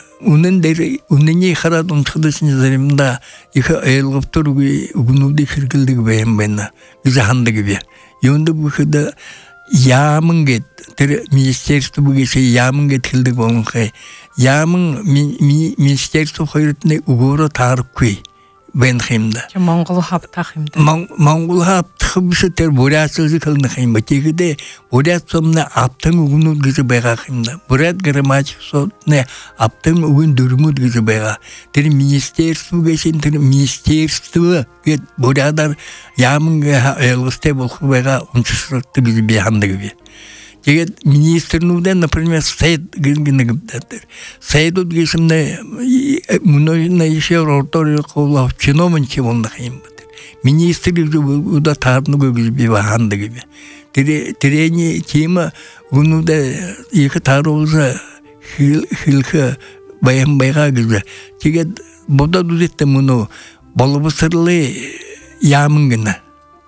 B: үнэний хараад унтхадсан заримда их ойлголтургүй үгнүүдийг хэрэглэдэг байм байна гэж хандаг би юунд бүхэд яаман гэд тэр министерство бүгэсээ яаман гэд хэлдэг болонхэ яаман министерство хоёртны өгөөрө таарахгүй бэн хэмдэ.
A: Монгол хавтах хэмдэ.
B: Монгол хавтах биш тэр бурятсыг хэлнэх юм ба. Тэгэхдээ бурятсомны аптан үгнүүд гэж байгаа хэмдэ. Бурят грамматиксны аптан үгэн дөрмүүд гэж байгаа. Тэр министерство гэсэн тэр министерство гэд бурятар яаман ойлгостой болох байгаа уншилтдаг гэж би хандаг би. Тэгээд министрнүүдэн например сайд гэнэг сайдуд гэсэмнэ мөнөйнэ ишээр ордорыг хуулаа чиновники болнах юм бэ. Министрийг үдэ таарнаг гэж би хандаг юм. Тэрэний тема үнүүдэ их тааруулса хэлхэ баян байгаа гэж. Тэгээд бодод үдэтэ мөнө боловсрлы яаман гэнэ.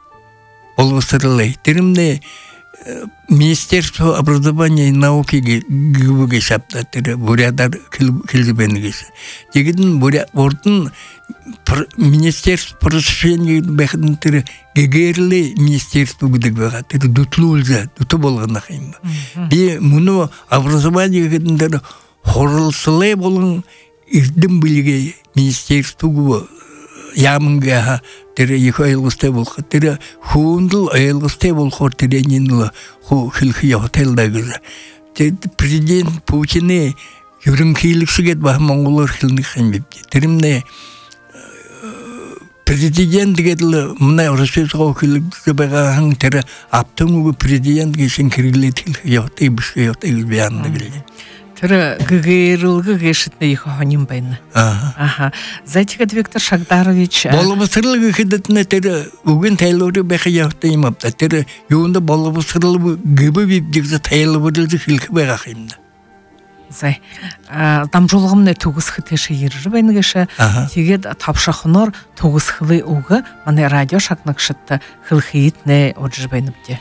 B: Боловсрлы тэрэмнэ Министерство образования и науки гүбэгэ шапта тэр бурядар хэлбэнэгээс. Тэгэн бурдын министерство просвещения бэхэн тэр гэгэрли министерство гэдэг байгаа. Тэр дүтлүүлзэ дүт болгонах юм. Би мөнө образование гэдэг тэр хорлслэ болон эрдэм билгээ министерство яаманга тэр их ойлголттой болох тэр хөөндөл ойлголттой болохоор тэрний хөө хэлхий хотелдаг. Тэр президент Путины Юринкийликсигет ба монголор хилник хэмбибди. Тэримне президент дегедл мына Россияга хилниксе багахан тэр аптымуг президент гişin кирилетил ёхты бишке ёхты биян дегеле.
A: Тэр гэгэрэлгэ гэшитне их хоним байна. Аха. Зайтигад Виктор Шагдарович
B: боловсрал гэхэдэтнэ тэр үгэн тайлууры байх ёхты юм апта. Тэр юунд боловсрал гэбэ бибдигзэ тайлууры хэлэх байгаа юм да.
A: Зай дамжуулгамны төгсөхөд тийш ирэр байна гэшэ. Тэгээд тавшахноор төгсөхлөө үг манай радио шагнагшд хэлхийднэ ожир байна бдэ.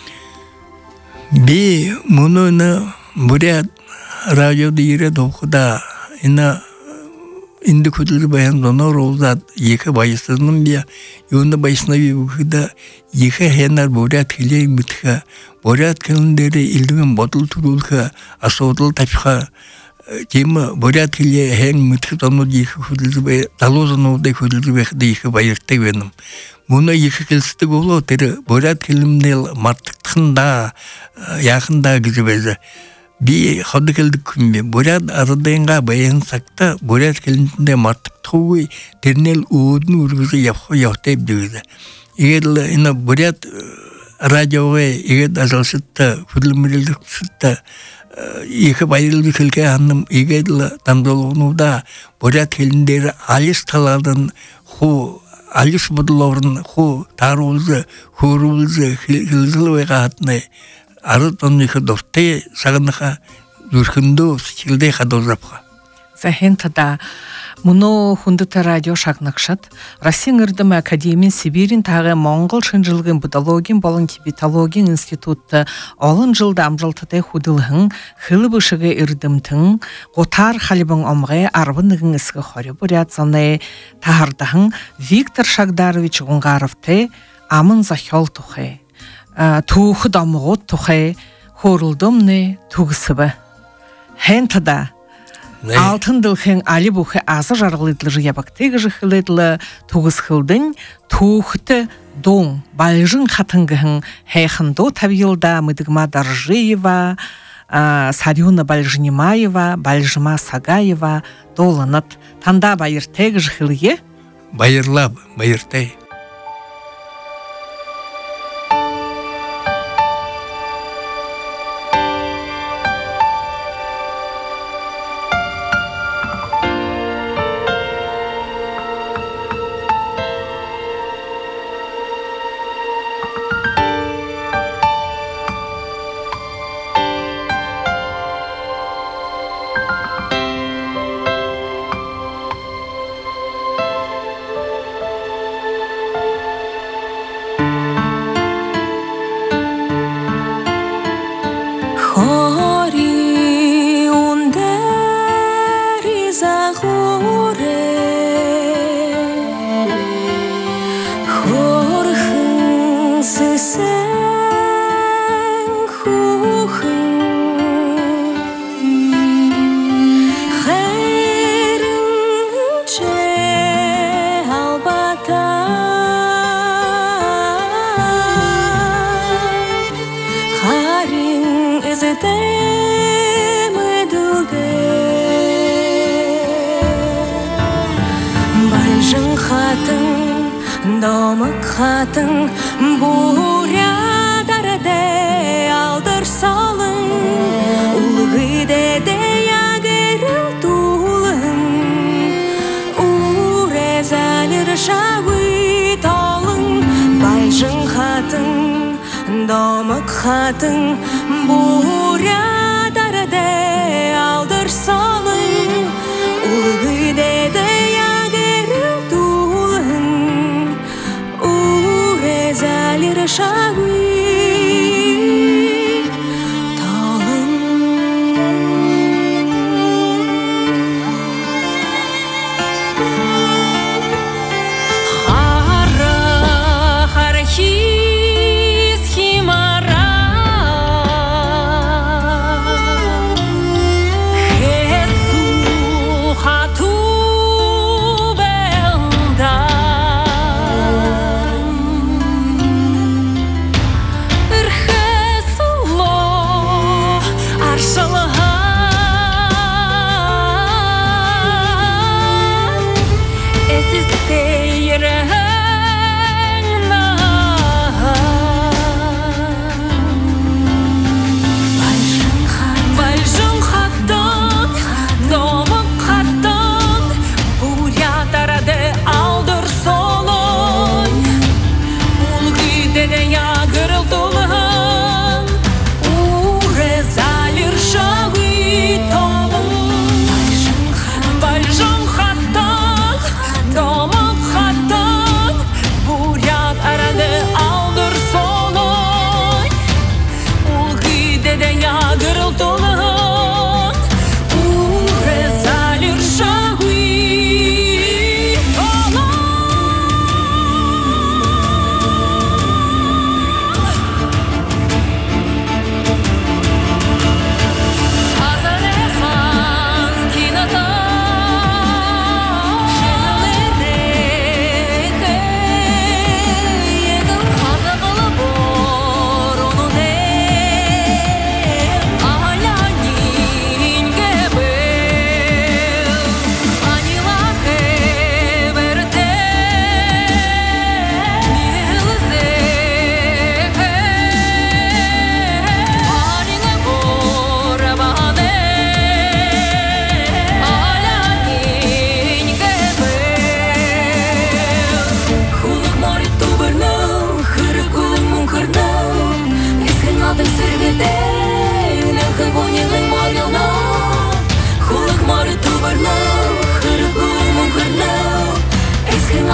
B: Би мөнө бурят радио дире дохуда ина инде хөдөлгө баян донор улзад екі баясының бия юунда баяснави үхда екі хэнар бурят хилей митха бурят кэлэндэрэ илдэгэн бодол түрүүлхэ асуудал тавьха тийм бурят хилей хэн митха донод екі хөдөлгө бая талуузануудыг хөдөлгө байхда екі баяртай байна. Муна екі хэлсдэг болоо тэр бурят хилэмнэл мартагдахында яахында гэж байза. Би ходгөлдөг хүмбе бурят ардынга баян сакта бурят келинтэнде мартагдахгүй тэрнэл өөдөн үргэлж явах явтай бдэгдэ. Игэл энэ бурят радиогээ игэл асалсытта хүлэмрэлдэгсэтта их баярлыг хэлгээ ханам игэл дамдуулгнуудаа бурят хэлэндээр алис талаадан хуу алис бодлоорн хуу тааруулз хөөрүүлз хэлзэлвэга хатнэ арутонныхы дуртай саганаха зүрхэндөө сэтгэлдээ хадуурапха.
A: За хэнтада мөнөө хүндэт радио шагнагшат Российн эрдэм академийн Сибирийн тагы Монгол шинжилгээний будологийн болон тибетологийн институт олон жил амжилттай хөдөлгөн хэл бишгээ эрдэмтэн гутаар халибан омгай 11 эсгэ 20 бурят заны таардахан Виктор Шагдарович Гунгаровтэй аман зохиол тухай түүхэд омгууд тухай хөөрөлдөмнэ төгсөв. Хэнтада алтын дэлхэн али бүхэ азар жаргалыдлы ябактэг жихлэдлэ төгсхэлдэн түүхт дон балжин хатангхэн хайхандо тавилда мэдгма Даржиева Сарюна Бальжнимаева Бальжма Сагаева доланат танда баяртэг жихлые
B: баярлаб баяртай.
D: Домык хатын бурядарде алдыр салын улгыде де ягерил тулын урезалыр шагы талын байжын хатын домык хатын бурядарде алдыр салын улгыде де шагы талын хара хархис химара хесу хату белда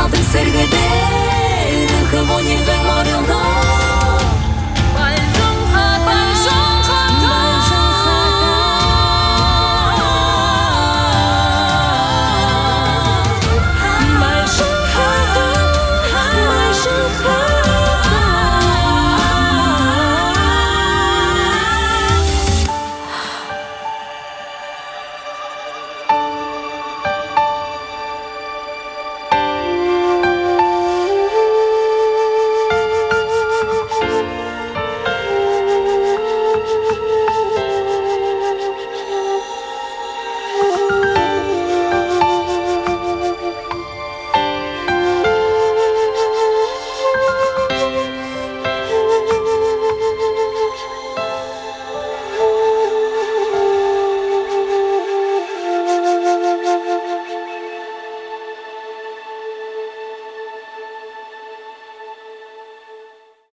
D: алтын сәргіде, нұхы